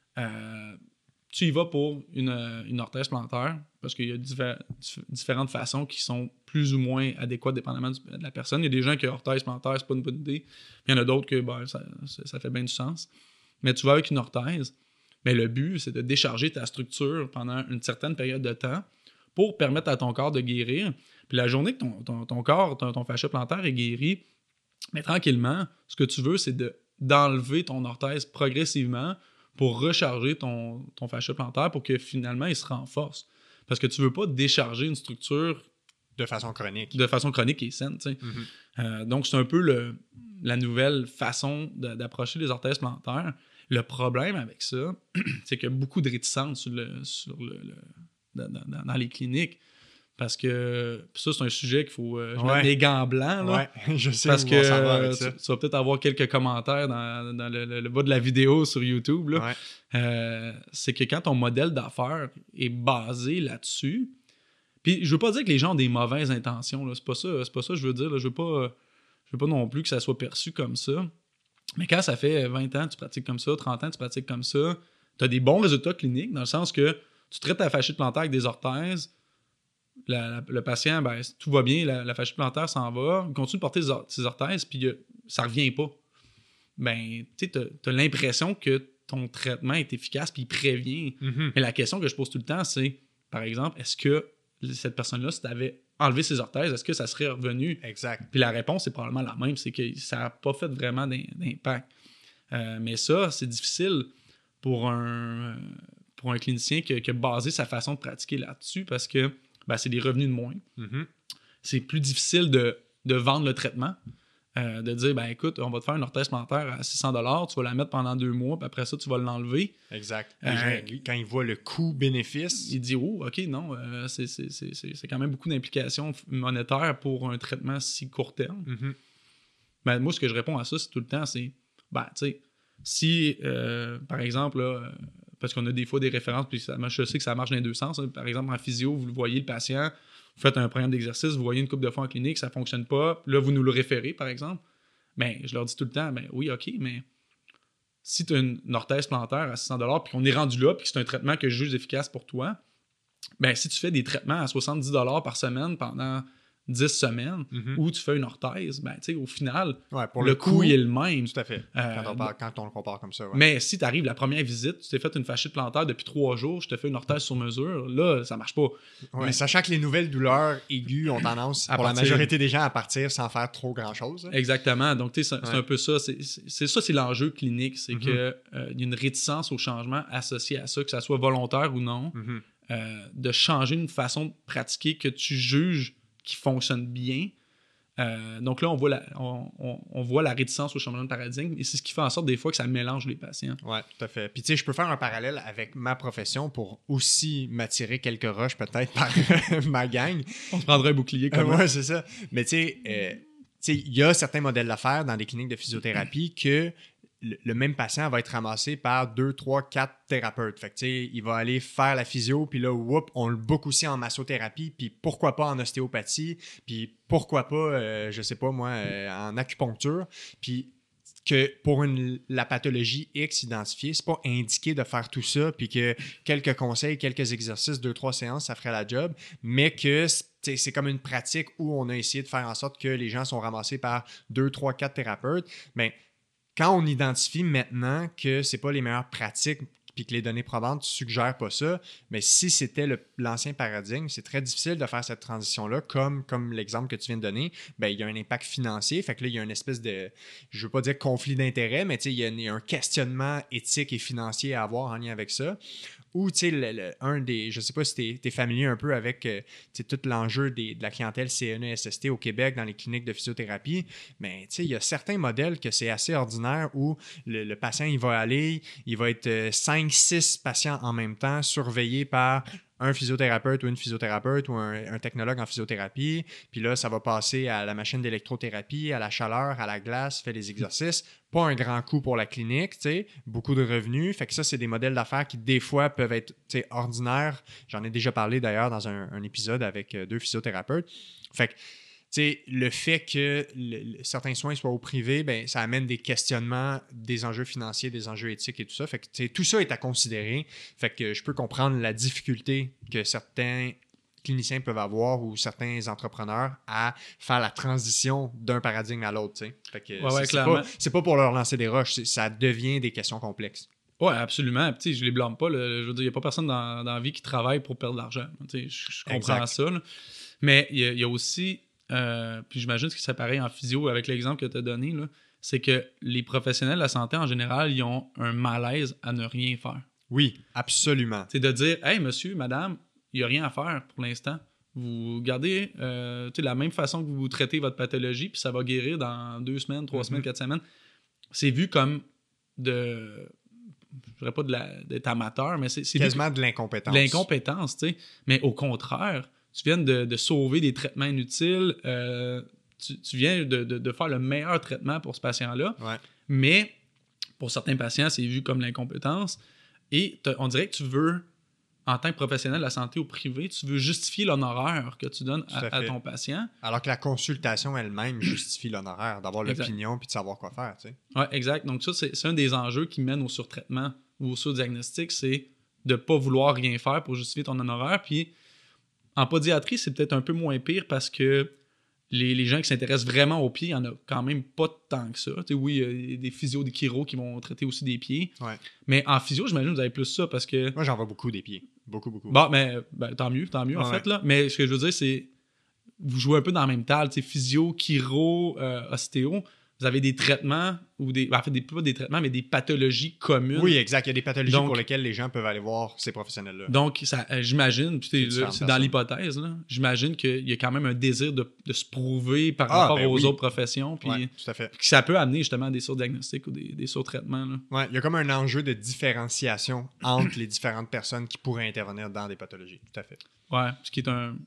Euh, tu y vas pour une, une orthèse plantaire parce qu'il y a diver, différentes façons qui sont plus ou moins adéquates dépendamment du, de la personne. Il y a des gens qui ont orthèse plantaire, c'est pas une bonne idée. Il y en a d'autres que ben, ça, ça fait bien du sens. Mais tu vas avec une orthèse. Mais le but, c'est de décharger ta structure pendant une certaine période de temps pour permettre à ton corps de guérir. Puis la journée que ton, ton, ton corps, ton, ton fascia plantaire est guéri, mais tranquillement, ce que tu veux, c'est de, d'enlever ton orthèse progressivement pour recharger ton, ton fascia plantaire pour que finalement, il se renforce. Parce que tu veux pas décharger une structure... De façon chronique. De façon chronique et saine, tu sais. Mm-hmm. Euh, donc, c'est un peu le, la nouvelle façon de, d'approcher les orthèses plantaires. Le problème avec ça, c'est qu'il y a beaucoup de réticences sur le, sur le, le, dans, dans, dans les cliniques. Parce que ça, c'est un sujet qu'il faut euh, ouais. mettre des gants blancs. Là, ouais, je sais parce où que on s'en va avec ça. Tu, tu vas peut-être avoir quelques commentaires dans, dans le, le, le bas de la vidéo sur YouTube. Là. Ouais. Euh, c'est que quand ton modèle d'affaires est basé là-dessus, puis je veux pas dire que les gens ont des mauvaises intentions. Là, c'est pas ça, c'est pas ça que je veux dire. Là, je veux pas, je veux pas non plus que ça soit perçu comme ça. Mais quand ça fait vingt ans que tu pratiques comme ça, trente ans que tu pratiques comme ça, tu as des bons résultats cliniques dans le sens que tu traites ta fasciite plantaire avec des orthèses, la, la, le patient, ben, tout va bien, la, la fasciite plantaire s'en va, il continue de porter ses, or- ses orthèses, puis euh, ça revient pas. Ben, tu sais, tu as l'impression que ton traitement est efficace, puis il prévient. Mm-hmm. Mais la question que je pose tout le temps, c'est, par exemple, est-ce que cette personne-là, si tu avais enlevé ses orthèses, est-ce que ça serait revenu? Exact. Puis la réponse est probablement la même, c'est que ça n'a pas fait vraiment d'impact. Euh, mais ça, c'est difficile pour un, pour un clinicien qui, qui a basé sa façon de pratiquer là-dessus parce que ben, c'est des revenus de moins. Mm-hmm. C'est plus difficile de, de vendre le traitement. Euh, de dire, ben écoute, on va te faire une orthèse plantaire à six cents dollars, tu vas la mettre pendant deux mois, puis après ça, tu vas l'enlever. Exact. Euh, gens, quand ils voient le coût-bénéfice... Il dit, oh, OK, non, euh, c'est, c'est, c'est, c'est quand même beaucoup d'implications monétaires pour un traitement si court terme. Mm-hmm. Ben, moi, ce que je réponds à ça, c'est tout le temps, c'est, ben, tu sais, si, euh, par exemple, là, parce qu'on a des fois des références, puis ça, je sais que ça marche dans les deux sens. Hein. Par exemple, en physio, vous voyez le patient, vous faites un programme d'exercice, vous voyez une couple de fois en clinique, ça ne fonctionne pas. Là, vous nous le référez, par exemple. Ben, je leur dis tout le temps, ben oui, OK, mais si tu as une, une orthèse plantaire à six cents dollars puis qu'on est rendu là, puis que c'est un traitement que je juge efficace pour toi, ben si tu fais des traitements à soixante-dix dollars par semaine pendant dix semaines, mm-hmm. ou tu fais une orthèse, ben tu sais, au final, ouais, pour le, le coût, coût il est le même. Tout à fait. Euh, quand, on parle, quand on le compare comme ça. Ouais. Mais si tu arrives la première visite, tu t'es fait une fasciite plantaire depuis trois jours, je te fais une orthèse sur mesure, là, ça marche pas. Ouais, mais, sachant que les nouvelles douleurs aiguës ont tendance, pour partir, la majorité des gens, à partir sans faire trop grand-chose. Hein. Exactement. Donc, tu sais, c'est, ouais. c'est un peu ça. C'est, c'est ça, c'est l'enjeu clinique. C'est mm-hmm. qu'il euh, y a une réticence au changement associé à ça, que ça soit volontaire ou non, mm-hmm. euh, de changer une façon de pratiquer que tu juges qui fonctionne bien. Euh, donc là, on voit, la, on, on, on voit la réticence au changement de paradigme et c'est ce qui fait en sorte des fois que ça mélange les patients. Oui, tout à fait. Puis tu sais, je peux faire un parallèle avec ma profession pour aussi m'attirer quelques roches peut-être par ma gang. On se prendrait un bouclier comme euh, Oui, c'est ça. Mais tu sais, euh, il y a certains modèles d'affaires dans des cliniques de physiothérapie que le, le même patient va être ramassé par deux, trois, quatre thérapeutes. Fait que, tu sais, il va aller faire la physio, puis là, whoop, on le book aussi en massothérapie, puis pourquoi pas en ostéopathie, puis pourquoi pas, euh, je sais pas moi, euh, en acupuncture. Puis que pour une, la pathologie X identifiée, c'est pas indiqué de faire tout ça, puis que quelques conseils, quelques exercices, deux, trois séances, ça ferait la job, mais que c'est, c'est comme une pratique où on a essayé de faire en sorte que les gens sont ramassés par deux, trois, quatre thérapeutes. Mais quand on identifie maintenant que c'est pas les meilleures pratiques puis que les données probantes ne suggèrent pas ça, mais si c'était le, l'ancien paradigme, c'est très difficile de faire cette transition-là, comme, comme l'exemple que tu viens de donner, ben, il y a un impact financier, fait que là, il y a une espèce de, je veux pas dire conflit d'intérêt, mais il y, a, il y a un questionnement éthique et financier à avoir en lien avec ça. Ou, tu sais, le, le, un des, je sais pas si tu es familier un peu avec euh, tout l'enjeu des, de la clientèle C N E S S T au Québec dans les cliniques de physiothérapie, mais tu sais, il y a certains modèles que c'est assez ordinaire où le, le patient, il va aller, il va être euh, cinq six patients en même temps surveillés par un physiothérapeute ou une physiothérapeute ou un, un technologue en physiothérapie. Puis là, ça va passer à la machine d'électrothérapie, à la chaleur, à la glace, fait les exercices. Pas un grand coût pour la clinique, tu sais, beaucoup de revenus. Fait que ça, c'est des modèles d'affaires qui, des fois, peuvent être tu sais, ordinaires. J'en ai déjà parlé d'ailleurs dans un, un épisode avec deux physiothérapeutes. Fait que T'sais, le fait que le, le, certains soins soient au privé, ben, ça amène des questionnements, des enjeux financiers, des enjeux éthiques et tout ça. Fait que, tout ça est à considérer. Fait que je peux comprendre la difficulté que certains cliniciens peuvent avoir ou certains entrepreneurs à faire la transition d'un paradigme à l'autre. Fait que ouais, c'est, ouais, c'est, pas, c'est pas pour leur lancer des roches, ça devient des questions complexes. Oui, absolument. Puis, je les blâme pas. Là. Je veux dire, il n'y a pas personne dans, dans la vie qui travaille pour perdre de l'argent. Je, je comprends exact. ça. Là. Mais il y, y a aussi... Euh, puis j'imagine que c'est pareil en physio avec l'exemple que tu as donné, là, c'est que les professionnels de la santé en général, ils ont un malaise à ne rien faire. Oui, absolument. C'est de dire, hey monsieur, madame, il n'y a rien à faire pour l'instant. Vous gardez euh, la même façon que vous traitez votre pathologie, puis ça va guérir dans deux semaines, trois mm-hmm. semaines, quatre semaines. C'est vu comme de. Je dirais pas de la, d'être amateur, mais c'est. c'est quasiment de l'incompétence. De l'incompétence, tu sais. Mais au contraire, tu viens de, de sauver des traitements inutiles, euh, tu, tu viens de, de, de faire le meilleur traitement pour ce patient-là. Ouais. Mais pour certains patients, c'est vu comme l'incompétence. Et on dirait que tu veux, en tant que professionnel de la santé au privé, tu veux justifier l'honoraire que tu donnes à, à, à ton patient. Alors que la consultation elle-même justifie l'honoraire, d'avoir exact. L'opinion puis de savoir quoi faire. Tu sais. Oui, exact. Donc ça, c'est, c'est un des enjeux qui mène au surtraitement ou au surdiagnostic, c'est de ne pas vouloir rien faire pour justifier ton honoraire. Puis en podiatrie, c'est peut-être un peu moins pire parce que les, les gens qui s'intéressent vraiment aux pieds, il n'y en a quand même pas tant que ça. Tu sais, oui, il y a des physios, des chiro qui vont traiter aussi des pieds. Ouais. Mais en physio, j'imagine que vous avez plus ça parce que... Moi, j'en vois beaucoup des pieds. Beaucoup, beaucoup. Bon, mais ben, tant mieux, tant mieux ouais, en fait. Là. Mais ce que je veux dire, c'est vous jouez un peu dans la même table. Tu sais, physio, chiro, euh, ostéo. Vous avez des traitements, ou des. En fait, des, pas des traitements, mais des pathologies communes. Oui, exact. Il y a des pathologies donc, pour lesquelles les gens peuvent aller voir ces professionnels-là. Donc, ça, euh, j'imagine, puis c'est, là, c'est dans l'hypothèse, là, j'imagine qu'il y a quand même un désir de, de se prouver par ah, rapport ben aux oui. autres professions. Puis ouais, tout à fait. Ça peut amener justement à des surdiagnostics ou des, des surtraitements. Oui, il y a comme un enjeu de différenciation entre les différentes personnes qui pourraient intervenir dans des pathologies. Tout à fait. Oui, ce qui est un.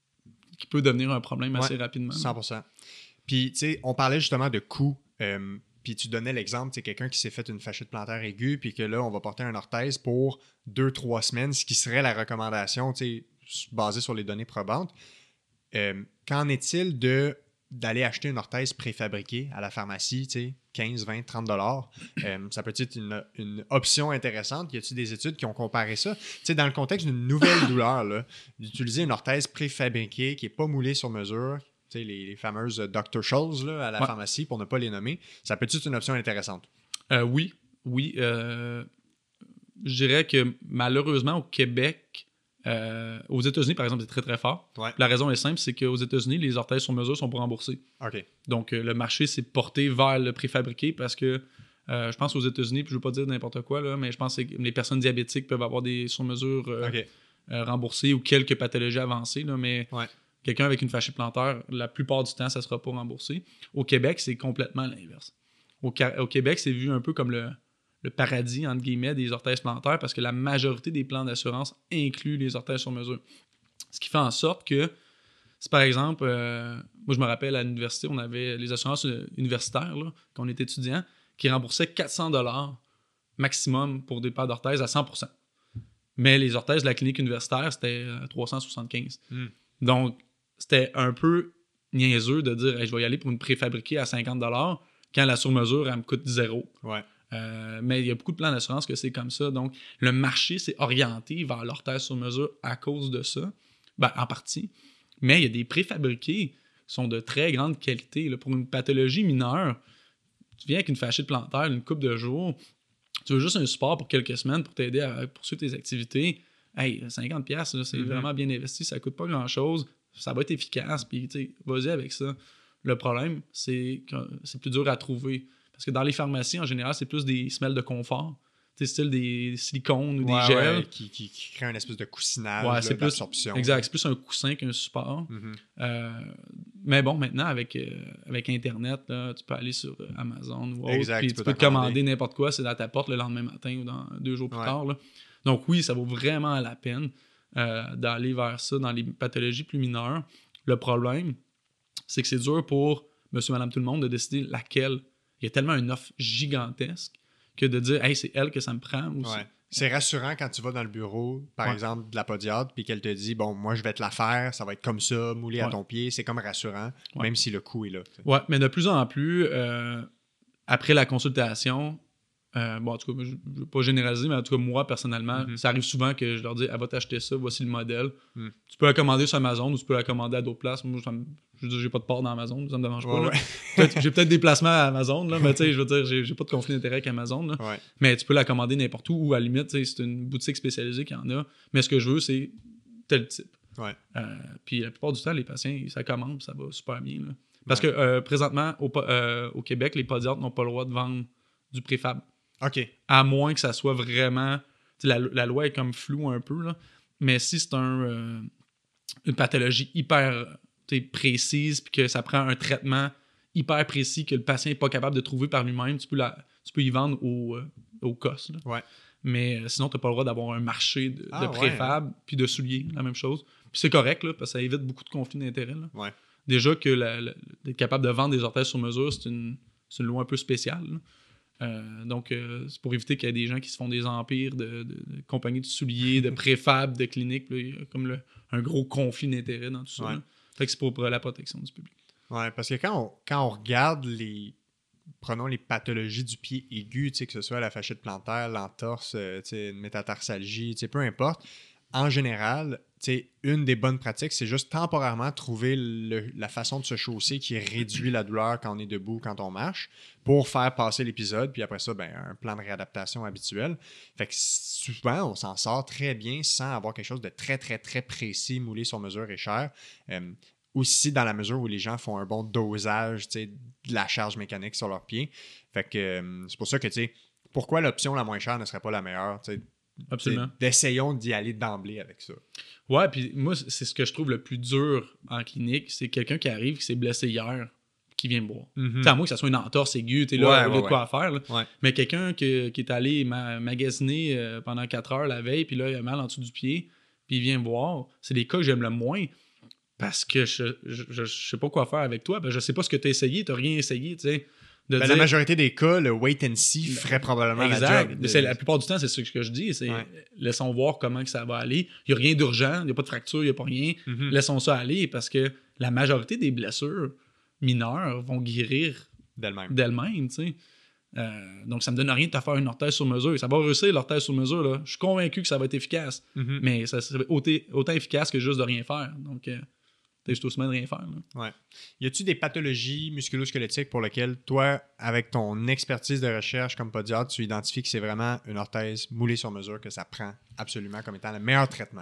qui peut devenir un problème assez ouais, rapidement. cent pour cent. Puis, tu sais, on parlait justement de coûts. Euh, puis tu donnais l'exemple, c'est quelqu'un qui s'est fait une fasciite plantaire aiguë, puis que là, on va porter un orthèse pour deux, trois semaines, ce qui serait la recommandation, tu sais, basée sur les données probantes. Euh, qu'en est-il de d'aller acheter une orthèse préfabriquée à la pharmacie, tu sais, quinze, vingt, trente dollars? Euh, ça peut être une, une option intéressante. Y a-t-il des études qui ont comparé ça? Tu sais, dans le contexte d'une nouvelle douleur, là, d'utiliser une orthèse préfabriquée qui n'est pas moulée sur mesure, tu sais, les, les fameuses doctor Scholl's là, à la ouais. pharmacie, pour ne pas les nommer, ça peut être une option intéressante? Euh, oui, oui. Euh, je dirais que malheureusement, au Québec, euh, aux États-Unis, par exemple, c'est très, très fort. Ouais. La raison est simple, c'est qu'aux États-Unis, les orthèses sur mesure sont pas remboursées. OK. Donc, euh, le marché s'est porté vers le préfabriqué parce que euh, je pense aux États-Unis, puis je ne veux pas dire n'importe quoi, là, mais je pense que les personnes diabétiques peuvent avoir des sur-mesures euh, okay. euh, remboursées ou quelques pathologies avancées, là, mais... Ouais. Quelqu'un avec une fasciite plantaire, la plupart du temps, ça ne sera pas remboursé. Au Québec, c'est complètement l'inverse. Au, au Québec, c'est vu un peu comme le, le paradis, entre guillemets, des orthèses plantaires parce que la majorité des plans d'assurance incluent les orthèses sur mesure. Ce qui fait en sorte que, si par exemple, euh, moi je me rappelle à l'université, on avait les assurances universitaires, là, quand on était étudiant, qui remboursaient quatre cents dollars maximum pour des paires d'orthèses à cent pour cent. Mais les orthèses de la clinique universitaire, c'était trois cent soixante-quinze. Mm. Donc, c'était un peu niaiseux de dire hey, je vais y aller pour une préfabriquée à cinquante dollars quand la sur-mesure, elle me coûte zéro. Ouais. Euh, mais il y a beaucoup de plans d'assurance que c'est comme ça. Donc, le marché s'est orienté vers l'orthèse sur mesure à cause de ça, ben, en partie. Mais il y a des préfabriqués qui sont de très grande qualité. Là. Pour une pathologie mineure, tu viens avec une fasciite plantaire, une couple de jours, tu veux juste un support pour quelques semaines pour t'aider à poursuivre tes activités. Hey, cinquante dollars, là, c'est mm-hmm. vraiment bien investi, ça coûte pas grand-chose, ça va être efficace, puis vas-y avec ça. Le problème, c'est que c'est plus dur à trouver. Parce que dans les pharmacies, en général, c'est plus des semelles de confort. Tu sais, style des silicones ou ouais, des gels. Ouais, qui, qui, qui créent une espèce de coussinage ouais, là, c'est d'absorption. Plus, exact, c'est plus un coussin qu'un support. Mm-hmm. Euh, mais bon, maintenant, avec, euh, avec Internet, là, tu peux aller sur euh, Amazon ou autre, exact, puis tu tu peux peux te commander n'importe quoi, c'est dans ta porte le lendemain matin ou dans deux jours plus ouais. tard. Là. Donc oui, ça vaut vraiment la peine euh, d'aller vers ça dans les pathologies plus mineures. Le problème, c'est que c'est dur pour monsieur, madame, tout le monde de décider laquelle. Il y a tellement une offre gigantesque que de dire « Hey, c'est elle que ça me prend. » ou ouais. C'est rassurant quand tu vas dans le bureau, par ouais. exemple, de la podiatre, puis qu'elle te dit « Bon, moi, je vais te la faire, ça va être comme ça, moulé ouais. à ton pied. » C'est comme rassurant, ouais. même si le coût est là. T'sais. Ouais, mais de plus en plus, euh, après la consultation, euh, bon, en tout cas, je ne veux pas généraliser, mais en tout cas, moi, personnellement, mm-hmm. ça arrive souvent que je leur dis « Elle va t'acheter ça, voici le modèle. Mm. » Tu peux la commander sur Amazon ou tu peux la commander à d'autres places. Moi, ça me... Je veux dire, j'ai pas de part dans Amazon, ça me dérange pas. Ouais, ouais. Peut-être, j'ai peut-être des placements à Amazon, là, mais tu sais, je veux dire, j'ai, j'ai pas de conflit d'intérêt avec Amazon. Là. Ouais. Mais tu peux la commander n'importe où, ou à la limite, c'est une boutique spécialisée qui en a. Mais ce que je veux, c'est tel type. Ouais. Euh, puis la plupart du temps, les patients, ça commande, ça va super bien. Là. Parce ouais. que euh, présentement, au, euh, au Québec, les podiatres n'ont pas le droit de vendre du préfab. OK. À moins que ça soit vraiment. La, la loi est comme floue un peu, là. Mais si c'est un, euh, une pathologie hyper précise, puis que ça prend un traitement hyper précis que le patient n'est pas capable de trouver par lui-même, tu peux, la, tu peux y vendre au, euh, au C O S. Là. Ouais. Mais euh, sinon, tu n'as pas le droit d'avoir un marché de, ah, de préfab, ouais, hein? Puis de souliers, la même chose. Puis c'est correct, là, parce que ça évite beaucoup de conflits d'intérêts. Là. Ouais. Déjà que la, la, d'être capable de vendre des orthèses sur mesure, c'est une, c'est une loi un peu spéciale. Euh, donc, euh, c'est pour éviter qu'il y ait des gens qui se font des empires de, de, de compagnies de souliers, de préfab, de cliniques. Là, il y a comme le, un gros conflit d'intérêts dans tout ça. Ouais. Là. Fait que c'est pour, pour la protection du public. Oui, parce que quand on, quand on regarde les... Prenons les pathologies du pied aigu, que ce soit la fasciite plantaire, l'entorse, une métatarsalgie, peu importe. En général, une des bonnes pratiques, c'est juste temporairement trouver le, la façon de se chausser qui réduit la douleur quand on est debout, quand on marche, pour faire passer l'épisode, puis après ça, ben, un plan de réadaptation habituel. Fait que souvent, on s'en sort très bien sans avoir quelque chose de très, très, très précis, moulé sur mesure et cher. Euh, aussi dans la mesure où les gens font un bon dosage de la charge mécanique sur leurs pieds. Fait que euh, c'est pour ça que, tu sais, pourquoi l'option la moins chère ne serait pas la meilleure? T'sais, absolument. D'essayons d'y aller d'emblée avec ça. Ouais, puis moi, c'est ce que je trouve le plus dur en clinique, c'est quelqu'un qui arrive, qui s'est blessé hier, qui vient me voir. Mm-hmm. À moins que ça soit une entorse aiguë, t'es là, ouais, il y a ouais, de quoi ouais. à faire. Là. Ouais. Mais quelqu'un qui, qui est allé ma- magasiner euh, pendant quatre heures la veille, puis là, il a mal en dessous du pied, puis il vient me voir, c'est les cas que j'aime le moins. Parce que je, je, je, je sais pas quoi faire avec toi. Ben, je sais pas ce que tu as essayé. Tu n'as rien essayé. Tu sais. Ben, dire... La majorité des cas, le wait and see ferait probablement exact. la job. De... C'est, la plupart du temps, c'est ce que je dis. C'est ouais. Laissons voir comment que ça va aller. Il n'y a rien d'urgent. Il n'y a pas de fracture. Il n'y a pas rien. Mm-hmm. Laissons ça aller parce que la majorité des blessures mineures vont guérir d'elles-mêmes. d'elles-mêmes tu sais. Euh, donc, ça me donne rien de te faire une orthèse sur mesure. Ça va réussir l'orthèse sur mesure. Là. Je suis convaincu que ça va être efficace. Mm-hmm. Mais ça serait autant, autant efficace que juste de rien faire. Donc... Euh, t'as juste aussi mal de rien faire. Là. Ouais. Y a-tu des pathologies musculo-squelettiques pour lesquelles toi, avec ton expertise de recherche comme podiatre, tu identifies que c'est vraiment une orthèse moulée sur mesure, que ça prend absolument comme étant le meilleur traitement?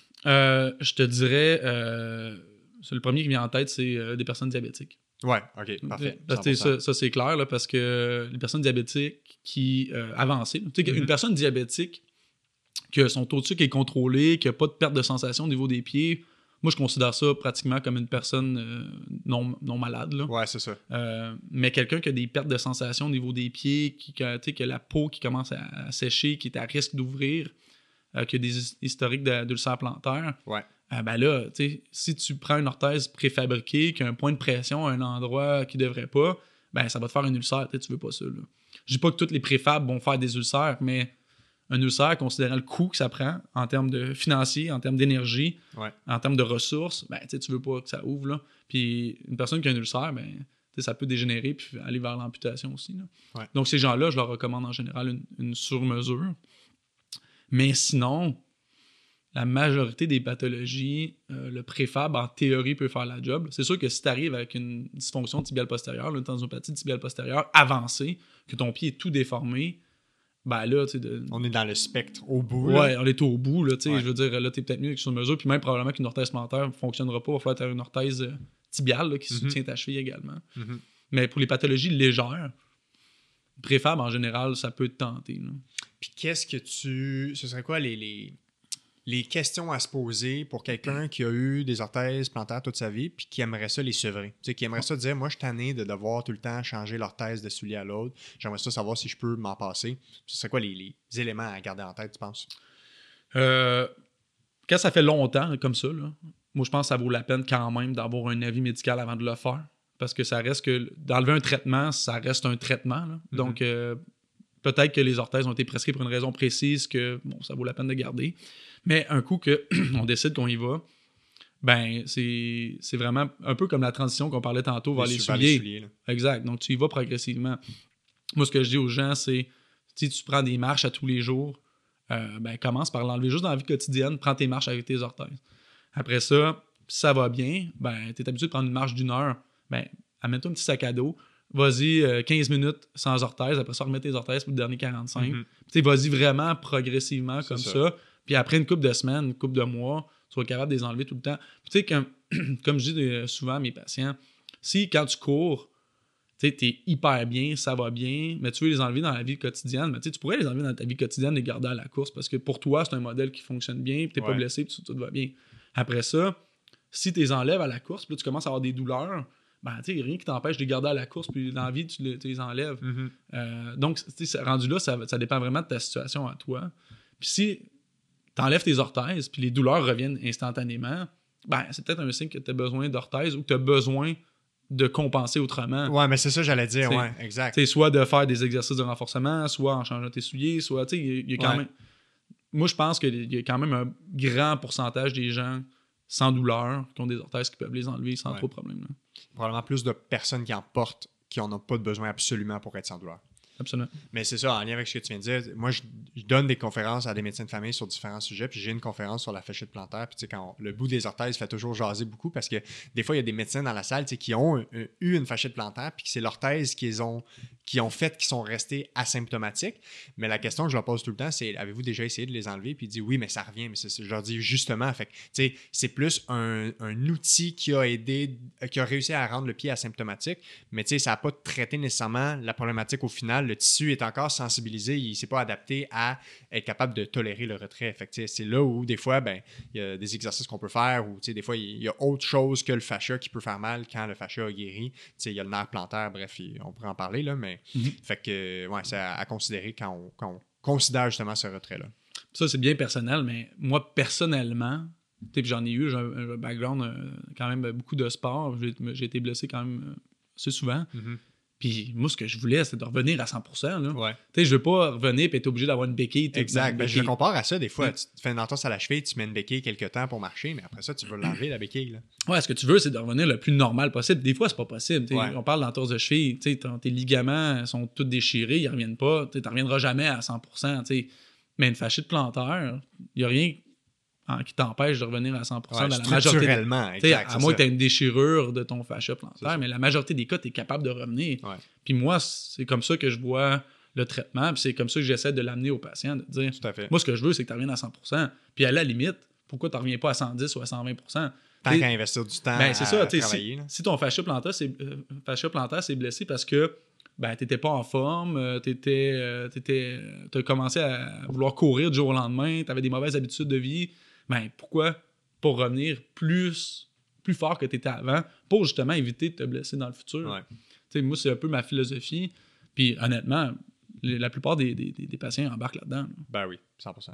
Euh, je te dirais, euh, c'est le premier qui me vient en tête, c'est euh, des personnes diabétiques. Ouais, ok, parfait. Ça, ça c'est clair, là, parce que les personnes diabétiques qui euh, avancées, tu sais, mm-hmm. une personne diabétique que son taux de sucre est contrôlé, qui n'a pas de perte de sensation au niveau des pieds, moi, je considère ça pratiquement comme une personne euh, non, non malade. Là. Ouais, c'est ça. Euh, mais quelqu'un qui a des pertes de sensation au niveau des pieds, qui, qui, a, qui a la peau qui commence à, à sécher, qui est à risque d'ouvrir, euh, qui a des historiques d'ulcères plantaires, ouais. euh, ben là, si tu prends une orthèse préfabriquée, qui a un point de pression à un endroit qui ne devrait pas, ben ça va te faire un ulcère. Tu veux pas ça. Là. Je dis pas que toutes les préfabs vont faire des ulcères, mais un ulcère, considérant le coût que ça prend en termes de financier, en termes d'énergie, ouais. en termes de ressources, ben tu veux pas que ça ouvre. Là. Puis une personne qui a un ulcère, ben ça peut dégénérer puis aller vers l'amputation aussi. Là. Ouais. Donc, ces gens-là, je leur recommande en général une, une sur-mesure. Mais sinon, la majorité des pathologies, euh, le préfab, en théorie, peut faire la job. C'est sûr que si tu arrives avec une dysfonction tibiale postérieure, une tendinopathie tibiale postérieure avancée, que ton pied est tout déformé, ben là, tu sais... De... On est dans le spectre au bout. Ouais, là. on est au bout, là, tu sais. Ouais. Je veux dire, là, t'es peut-être mieux que sur mesure, puis même probablement qu'une orthèse plantaire ne fonctionnera pas. Il va falloir faire une orthèse euh, tibiale là, qui mm-hmm. soutient ta cheville également. Mm-hmm. Mais pour les pathologies légères, préfab, en général, ça peut te tenter. Là. Puis qu'est-ce que tu... Ce serait quoi les... les... les questions à se poser pour quelqu'un qui a eu des orthèses plantaires toute sa vie puis qui aimerait ça les sevrer. Tu sais, qui aimerait ça dire, moi, je suis tanné de devoir tout le temps changer l'orthèse de soulier à l'autre. J'aimerais ça savoir si je peux m'en passer. Ce serait quoi les, les éléments à garder en tête, tu penses? Euh, quand ça fait longtemps comme ça, là, moi, je pense que ça vaut la peine quand même d'avoir un avis médical avant de le faire. Parce que ça reste que... D'enlever un traitement, ça reste un traitement. Là. Mm-hmm. Donc, euh, peut-être que les orthèses ont été prescrites pour une raison précise que, bon, ça vaut la peine de garder. Mais un coup qu'on décide qu'on y va, ben c'est, c'est vraiment un peu comme la transition qu'on parlait tantôt vers les, les souliers. Les souliers exact. Donc, tu y vas progressivement. Moi, ce que je dis aux gens, c'est si tu prends des marches à tous les jours, euh, ben commence par l'enlever juste dans la vie quotidienne, prends tes marches avec tes orthèses. Après ça, si ça va bien, ben tu es habitué de prendre une marche d'une heure, ben amène-toi un petit sac à dos, vas-y euh, quinze minutes sans orthèses, après ça, remets tes orthèses pour le dernier quarante-cinq. Mm-hmm. Tu sais, vas-y vraiment progressivement c'est comme ça. ça. Puis après une couple de semaines, une couple de mois, tu vas être capable de les enlever tout le temps. Puis tu sais, comme, comme je dis souvent à mes patients, si quand tu cours, tu sais, t'es hyper bien, ça va bien, mais tu veux les enlever dans la vie quotidienne, mais tu sais, tu pourrais les enlever dans ta vie quotidienne et les garder à la course parce que pour toi, c'est un modèle qui fonctionne bien, puis t'es ouais. pas blessé, puis tout, tout va bien. Après ça, si tu les enlèves à la course, puis là, tu commences à avoir des douleurs, ben, tu sais, rien qui t'empêche de les garder à la course, puis dans la vie, tu, le, tu les enlèves. Mm-hmm. Euh, donc, tu sais, rendu là, ça, ça dépend vraiment de ta situation à toi. Puis si t'enlèves tes orthèses, puis les douleurs reviennent instantanément, ben, c'est peut-être un signe que tu as besoin d'orthèses ou que tu as besoin de compenser autrement. Ouais, mais c'est ça, j'allais dire, t'sais, ouais, exact. Tu sais, soit de faire des exercices de renforcement, soit en changeant tes souliers, soit, tu sais, il y, y a quand ouais. même... Moi, je pense qu'il y a quand même un grand pourcentage des gens sans douleur qui ont des orthèses qui peuvent les enlever sans ouais. trop de problème. Là. Probablement plus de personnes qui en portent qui n'en ont pas de besoin absolument pour être sans douleur. Absolument. Mais c'est ça, en lien avec ce que tu viens de dire, moi, je, je donne des conférences à des médecins de famille sur différents sujets, puis j'ai une conférence sur la fasciite plantaire, puis tu sais, quand on, le bout des orthèses fait toujours jaser beaucoup, parce que des fois, il y a des médecins dans la salle, tu sais, qui ont un, un, eu une fasciite plantaire, puis que c'est l'orthèse qu'ils ont, qui ont fait, qui sont restés asymptomatiques. Mais la question que je leur pose tout le temps, c'est, avez-vous déjà essayé de les enlever? Puis ils disent, oui, mais ça revient, mais c'est, je leur dis justement, fait que, tu sais, c'est plus un, un outil qui a aidé, qui a réussi à rendre le pied asymptomatique, mais tu sais, ça n'a pas traité nécessairement la problématique au final. Le tissu est encore sensibilisé, il ne s'est pas adapté à être capable de tolérer le retrait. Fait que, c'est là où des fois, ben, il y a des exercices qu'on peut faire ou des fois, il y a autre chose que le fascia qui peut faire mal quand le fascia a guéri. Il y a le nerf plantaire, bref, on pourrait en parler, là, mais mm-hmm. fait que, ouais, c'est à, à considérer quand on, quand on considère justement ce retrait-là. Ça, c'est bien personnel, mais moi, personnellement, j'en ai eu, j'ai un, un background euh, quand même beaucoup de sport. J'ai, j'ai été blessé quand même euh, assez souvent. Mm-hmm. Puis moi, ce que je voulais, c'est de revenir à cent pour cent. Là. Ouais. Tu sais, je veux pas revenir et être obligé d'avoir une béquille. Exact. Ben, je le compare à ça des fois. Ouais. Tu te fais une entorse à la cheville, tu mets une béquille quelques temps pour marcher, mais après ça, tu veux l'enlever, la béquille. Là. Ouais, ce que tu veux, c'est de revenir le plus normal possible. Des fois, c'est pas possible. Ouais. On parle d'entorse de cheville, tes ligaments sont tous déchirés, ils reviennent pas. Tu n'en reviendras jamais à cent pour cent. T'sais. Mais une fasciite plantaire, il n'y a rien qui t'empêche de revenir à cent pour cent ouais, dans la majorité structurellement, des... exact, à moins que tu aies une déchirure de ton fascia plantaire, mais la majorité des cas, tu es capable de revenir. Ouais. Puis moi, c'est comme ça que je vois le traitement, puis c'est comme ça que j'essaie de l'amener au patient, de dire, tout à fait. Moi, ce que je veux, c'est que tu reviennes à cent pour cent. Puis à la limite, pourquoi tu ne reviens pas à cent dix ou à cent vingt pour cent? Tant qu'à investir du temps ben, c'est à, ça, à travailler. Si, si ton fascia plantaire s'est euh, blessé parce que ben, tu n'étais pas en forme, tu euh, as commencé à vouloir courir du jour au lendemain, tu avais des mauvaises habitudes de vie, ben pourquoi pas revenir plus, plus fort que tu étais avant pour justement éviter de te blesser dans le futur? Ouais. Moi, c'est un peu ma philosophie. Puis honnêtement, la plupart des, des, des patients embarquent là-dedans. Là. Ben oui, cent pour cent.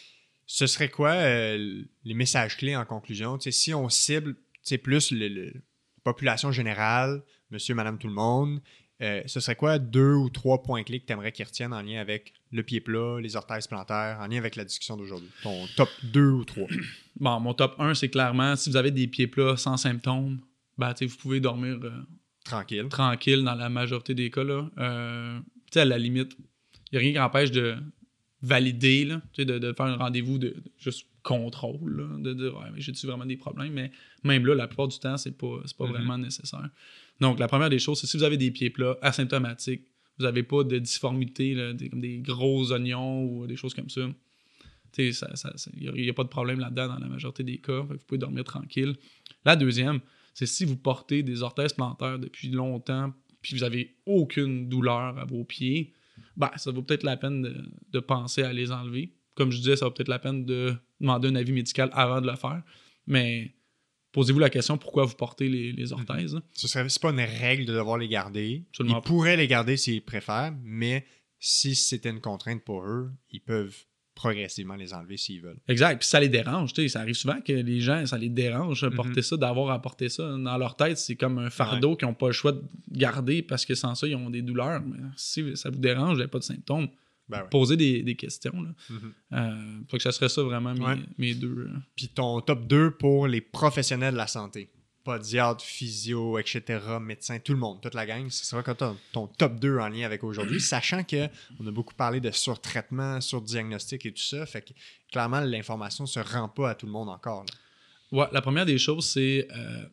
Ce serait quoi euh, les messages clés en conclusion? T'sais, si on cible plus la population générale, monsieur, madame, tout le monde, euh, ce serait quoi deux ou trois points clés que tu aimerais qu'ils retiennent en lien avec le pied plat, les orthèses plantaires, en lien avec la discussion d'aujourd'hui? Ton top deux ou trois? Bon, mon top un, c'est clairement, si vous avez des pieds plats sans symptômes, ben, vous pouvez dormir euh, Tranquille. tranquille dans la majorité des cas. Là. Euh, tu sais, à la limite, il n'y a rien qui empêche de valider, là, tu sais, de, de faire un rendez-vous de, de juste contrôle, là, de dire ouais, mais j'ai-tu vraiment des problèmes, mais même là, la plupart du temps, c'est pas, c'est pas mm-hmm. vraiment nécessaire. Donc, la première des choses, c'est si vous avez des pieds plats asymptomatiques, vous n'avez pas de difformité, là, des, comme des gros oignons ou des choses comme ça, il n'y a, a pas de problème là-dedans dans la majorité des cas, vous pouvez dormir tranquille. La deuxième, c'est si vous portez des orthèses plantaires depuis longtemps puis vous n'avez aucune douleur à vos pieds, ben, ça vaut peut-être la peine de, de penser à les enlever. Comme je disais, ça vaut peut-être la peine de demander un avis médical avant de le faire. Mais posez-vous la question pourquoi vous portez les, les orthèses. Mm-hmm. Ce serait, c'est pas une règle de devoir les garder. Absolument ils pas. pourraient les garder s'ils préfèrent, mais si c'était une contrainte pour eux, ils peuvent progressivement les enlever s'ils veulent. Exact. Puis ça les dérange. Ça arrive souvent que les gens, ça les dérange de porter mm-hmm. ça, d'avoir à porter ça. Dans leur tête, c'est comme un fardeau ouais. qu'ils n'ont pas le choix de garder parce que sans ça, ils ont des douleurs. Mais si ça vous dérange, vous n'avez pas de symptômes, ben ouais. posez des, des questions. Là. Mm-hmm. Euh, faut que ça serait ça vraiment mes, ouais. mes deux. Euh... Puis ton top deux pour les professionnels de la santé. Podiatre, physio, et cetera, médecin, tout le monde, toute la gang. Ce sera quoi ton, ton top deux en lien avec aujourd'hui, sachant qu'on a beaucoup parlé de surtraitement, surdiagnostic et tout ça, fait que clairement, l'information ne se rend pas à tout le monde encore. Là. Ouais, la première des choses, c'est euh,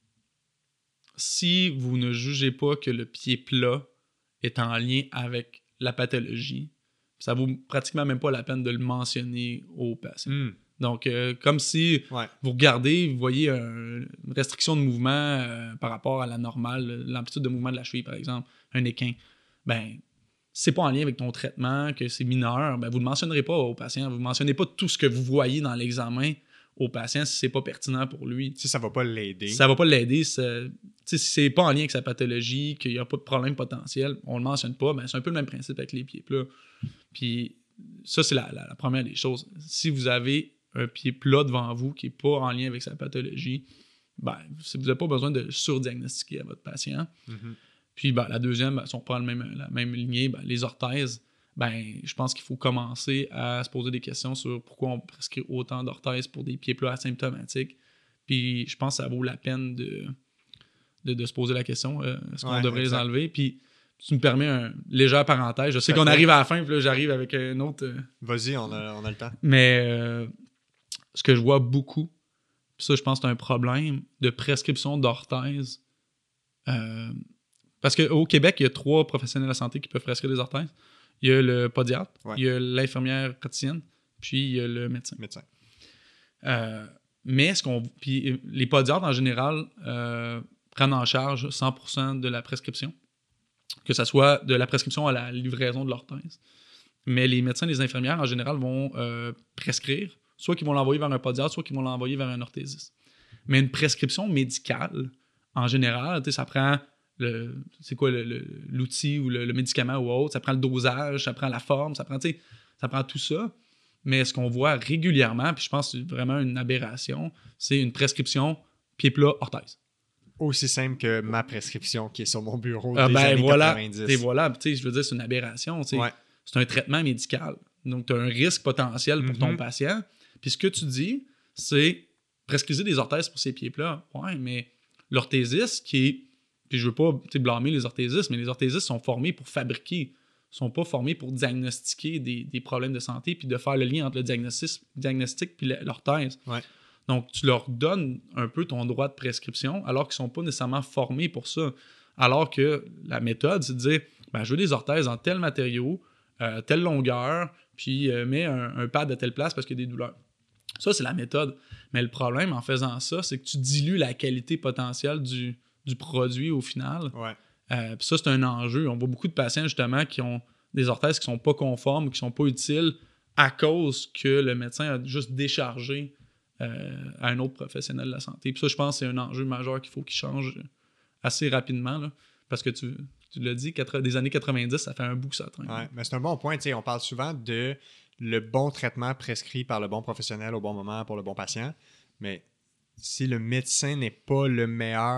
si vous ne jugez pas que le pied plat est en lien avec la pathologie, ça vaut pratiquement même pas la peine de le mentionner aux patients. Mm. Donc, euh, comme si ouais. vous regardez, vous voyez un, une restriction de mouvement euh, par rapport à la normale, l'amplitude de mouvement de la cheville, par exemple, un équin, ben, si c'est pas en lien avec ton traitement, que c'est mineur, ben, vous ne le mentionnerez pas au patient. Vous ne mentionnez pas tout ce que vous voyez dans l'examen au patient si c'est pas pertinent pour lui. Si ça va pas l'aider. Si ça va pas l'aider, si c'est pas en lien avec sa pathologie, qu'il n'y a pas de problème potentiel, on le mentionne pas, ben, c'est un peu le même principe avec les pieds plats. Puis ça, c'est la, la, la première des choses. Si vous avez un pied plat devant vous qui n'est pas en lien avec sa pathologie, ben, vous n'avez pas besoin de surdiagnostiquer à votre patient. Mm-hmm. Puis ben, la deuxième, ben, si on prend le même, la même lignée, ben, les orthèses, ben, je pense qu'il faut commencer à se poser des questions sur pourquoi on prescrit autant d'orthèses pour des pieds plats asymptomatiques. Puis je pense que ça vaut la peine de, de, de se poser la question, euh, est-ce qu'on ouais, devrait exact. les enlever? Puis tu me permets une légère parenthèse. Je sais qu'on arrive à la fin, puis là, j'arrive avec un autre... Euh... Vas-y, on a, on a le temps. Mais... Euh, ce que je vois beaucoup, puis ça, je pense que c'est un problème de prescription d'orthèses. Euh, parce qu'au Québec, il y a trois professionnels de la santé qui peuvent prescrire des orthèses. Il y a le podiatre, ouais. il y a l'infirmière praticienne, puis il y a le médecin. médecin. Euh, mais ce qu'on, puis les podiatres, en général, euh, prennent en charge cent pour cent de la prescription, que ce soit de la prescription à la livraison de l'orthèse. Mais les médecins et les infirmières, en général, vont euh, prescrire, soit qu'ils vont l'envoyer vers un podiatre, soit qu'ils vont l'envoyer vers un orthésiste. Mais une prescription médicale, en général, ça prend le, c'est quoi, le, le, l'outil ou le, le médicament ou autre, ça prend le dosage, ça prend la forme, ça prend, ça prend tout ça. Mais ce qu'on voit régulièrement, puis je pense que c'est vraiment une aberration, c'est une prescription pied plat orthèse. Aussi simple que ma prescription qui est sur mon bureau ah des ben années voilà, quatre-vingt-dix. Et voilà, je veux dire, c'est une aberration. Ouais. C'est un traitement médical. Donc, tu as un risque potentiel pour mm-hmm. ton patient. Puis ce que tu dis, c'est prescrire des orthèses pour ces pieds plats. Ouais, mais l'orthésiste qui est... Puis je veux pas blâmer les orthésistes, mais les orthésistes sont formés pour fabriquer. Ils sont pas formés pour diagnostiquer des, des problèmes de santé puis de faire le lien entre le diagnostic, diagnostic puis l'orthèse. Ouais. Donc, tu leur donnes un peu ton droit de prescription alors qu'ils sont pas nécessairement formés pour ça. Alors que la méthode, c'est de dire, ben, je veux des orthèses en tel matériau, euh, telle longueur, puis euh, mets un, un pad à telle place parce qu'il y a des douleurs. Ça, c'est la méthode. Mais le problème en faisant ça, c'est que tu dilues la qualité potentielle du, du produit au final. Ouais. Euh, puis ça, c'est un enjeu. On voit beaucoup de patients, justement, qui ont des orthèses qui sont pas conformes, qui sont pas utiles à cause que le médecin a juste déchargé euh, à un autre professionnel de la santé. Puis ça, je pense que c'est un enjeu majeur qu'il faut qu'il change assez rapidement, là, parce que tu, tu l'as dit, quatre, des années quatre-vingt-dix, ça fait un bout que ça traîne. Ouais, mais c'est un bon point. On parle souvent de le bon traitement prescrit par le bon professionnel au bon moment pour le bon patient, mais si le médecin n'est pas le meilleur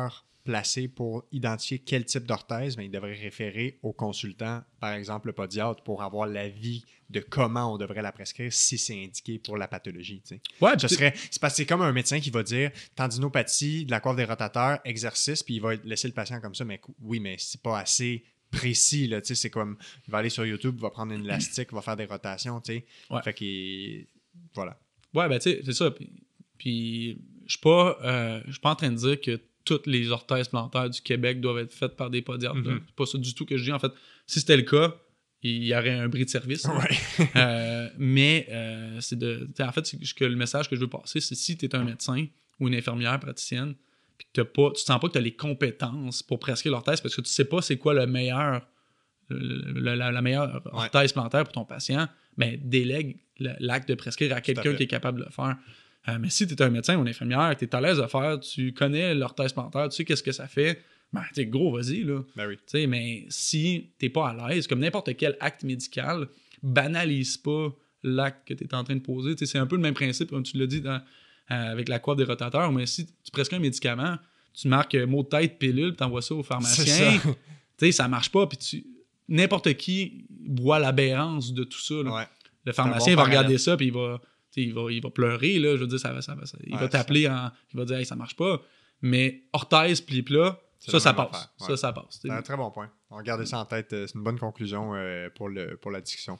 placé pour identifier quel type d'orthèse, bien, il devrait référer au consultant, par exemple le podiatre, pour avoir l'avis de comment on devrait la prescrire si c'est indiqué pour la pathologie. Tu sais. Ouais, Ce serait, c'est parce que c'est comme un médecin qui va dire tendinopathie, de la coiffe des rotateurs, exercice, puis il va laisser le patient comme ça. Mais oui, mais c'est pas assez précis. Là, tu sais, c'est comme, il va aller sur YouTube, il va prendre une élastique, il va faire des rotations. Tu sais. Ouais. Fait qu'il. Voilà. Ouais, ben tu sais, c'est ça. Puis, puis je suis pas, euh, je suis pas en train de dire que toutes les orthèses plantaires du Québec doivent être faites par des podiatres. Mm-hmm. C'est pas ça du tout que je dis. En fait, si c'était le cas, il y aurait un bris de service. Ouais. euh, mais euh, c'est de. En fait, c'est que le message que je veux passer, c'est si tu es un médecin ou une infirmière praticienne, puis que pas, tu sens pas que tu as les compétences pour prescrire l'orthèse parce que tu sais pas c'est quoi le meilleur, le, le, la, la meilleure orthèse plantaire pour ton patient, mais délègue l'acte de prescrire à quelqu'un qui est capable de le faire. Euh, mais si tu es un médecin ou une infirmière, tu es à l'aise de faire, tu connais l'orthèse plantaire, tu sais qu'est-ce que ça fait, ben, tu sais, gros, vas-y, là. Ben oui. T'sais, mais si t'es pas à l'aise, comme n'importe quel acte médical, banalise pas l'acte que tu es en train de poser. T'sais, c'est un peu le même principe, comme tu l'as dit dans, euh, avec la coiffe des rotateurs, mais si tu prescris un médicament, tu marques euh, mot de tête, pilule, tu envoies ça au pharmacien, ça. ça marche pas, puis tu... n'importe qui voit l'aberrance de tout ça. Là. Ouais. Le pharmacien bon va regarder ça, puis il va, il, va, il va pleurer, là, je veux dire, ça, ça, ça, il ouais, va t'appeler, en, il va dire hey, « ça marche pas », mais orthèse, pli plat, ça, ça passe. Ouais. Ça, ça passe. C'est un très bon point. On va garder ça en tête. C'est une bonne conclusion euh, pour, le, pour la discussion.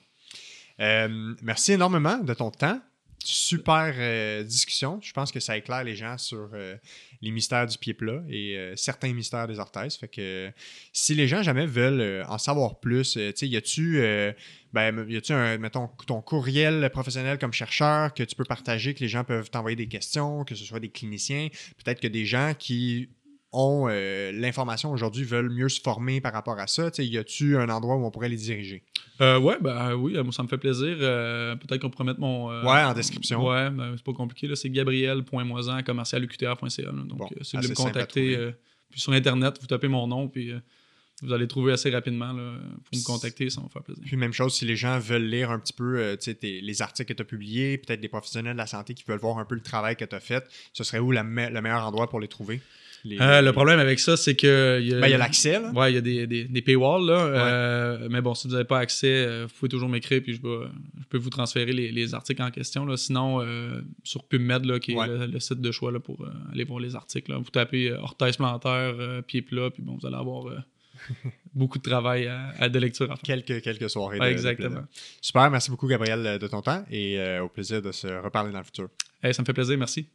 Euh, merci énormément de ton temps. Super euh, discussion. Je pense que ça éclaire les gens sur euh, les mystères du pied plat et euh, certains mystères des orthèses. Fait que euh, si les gens jamais veulent euh, en savoir plus, euh, tu sais, y a-tu, euh, ben, y a-tu un, mettons, ton courriel professionnel comme chercheur que tu peux partager, que les gens peuvent t'envoyer des questions, que ce soit des cliniciens, peut-être que des gens qui ont euh, l'information aujourd'hui, veulent mieux se former par rapport à ça. T'sais, y a-tu un endroit où on pourrait les diriger? Euh, ouais, ben oui, moi ça me fait plaisir. Euh, peut-être qu'on pourrait mettre mon... Euh, ouais, en description. Ouais, ben, c'est pas compliqué. Là, c'est gabriel point moisan commercial u q t r point c a. Donc, bon, euh, si vous voulez me contacter, euh, puis sur Internet, vous tapez mon nom, puis euh, vous allez trouver assez rapidement. Là, pour me contacter, ça va me faire plaisir. Puis même chose, si les gens veulent lire un petit peu euh, tes, les articles que tu as publiés, peut-être des professionnels de la santé qui veulent voir un peu le travail que tu as fait, ce serait où la me- le meilleur endroit pour les trouver? Les, euh, les... Le problème avec ça, c'est que... Il y a, ben, y a l'accès, là. Ouais, il y a des, des, des paywalls, là. Ouais. Euh, mais bon, si vous n'avez pas accès, euh, vous pouvez toujours m'écrire, puis je, vais, je peux vous transférer les, les articles en question, là. Sinon, euh, sur PubMed, là, qui est ouais. le, le site de choix là, pour euh, aller voir les articles, là. Vous tapez euh, orthèse plantaire, euh, pied plat, puis bon, vous allez avoir euh, beaucoup de travail à, à de lecture à faire. Quelques, quelques soirées. Ouais, de, exactement. De Super, merci beaucoup, Gabriel, de ton temps, et euh, au plaisir de se reparler dans le futur. Hey, ça me fait plaisir, merci.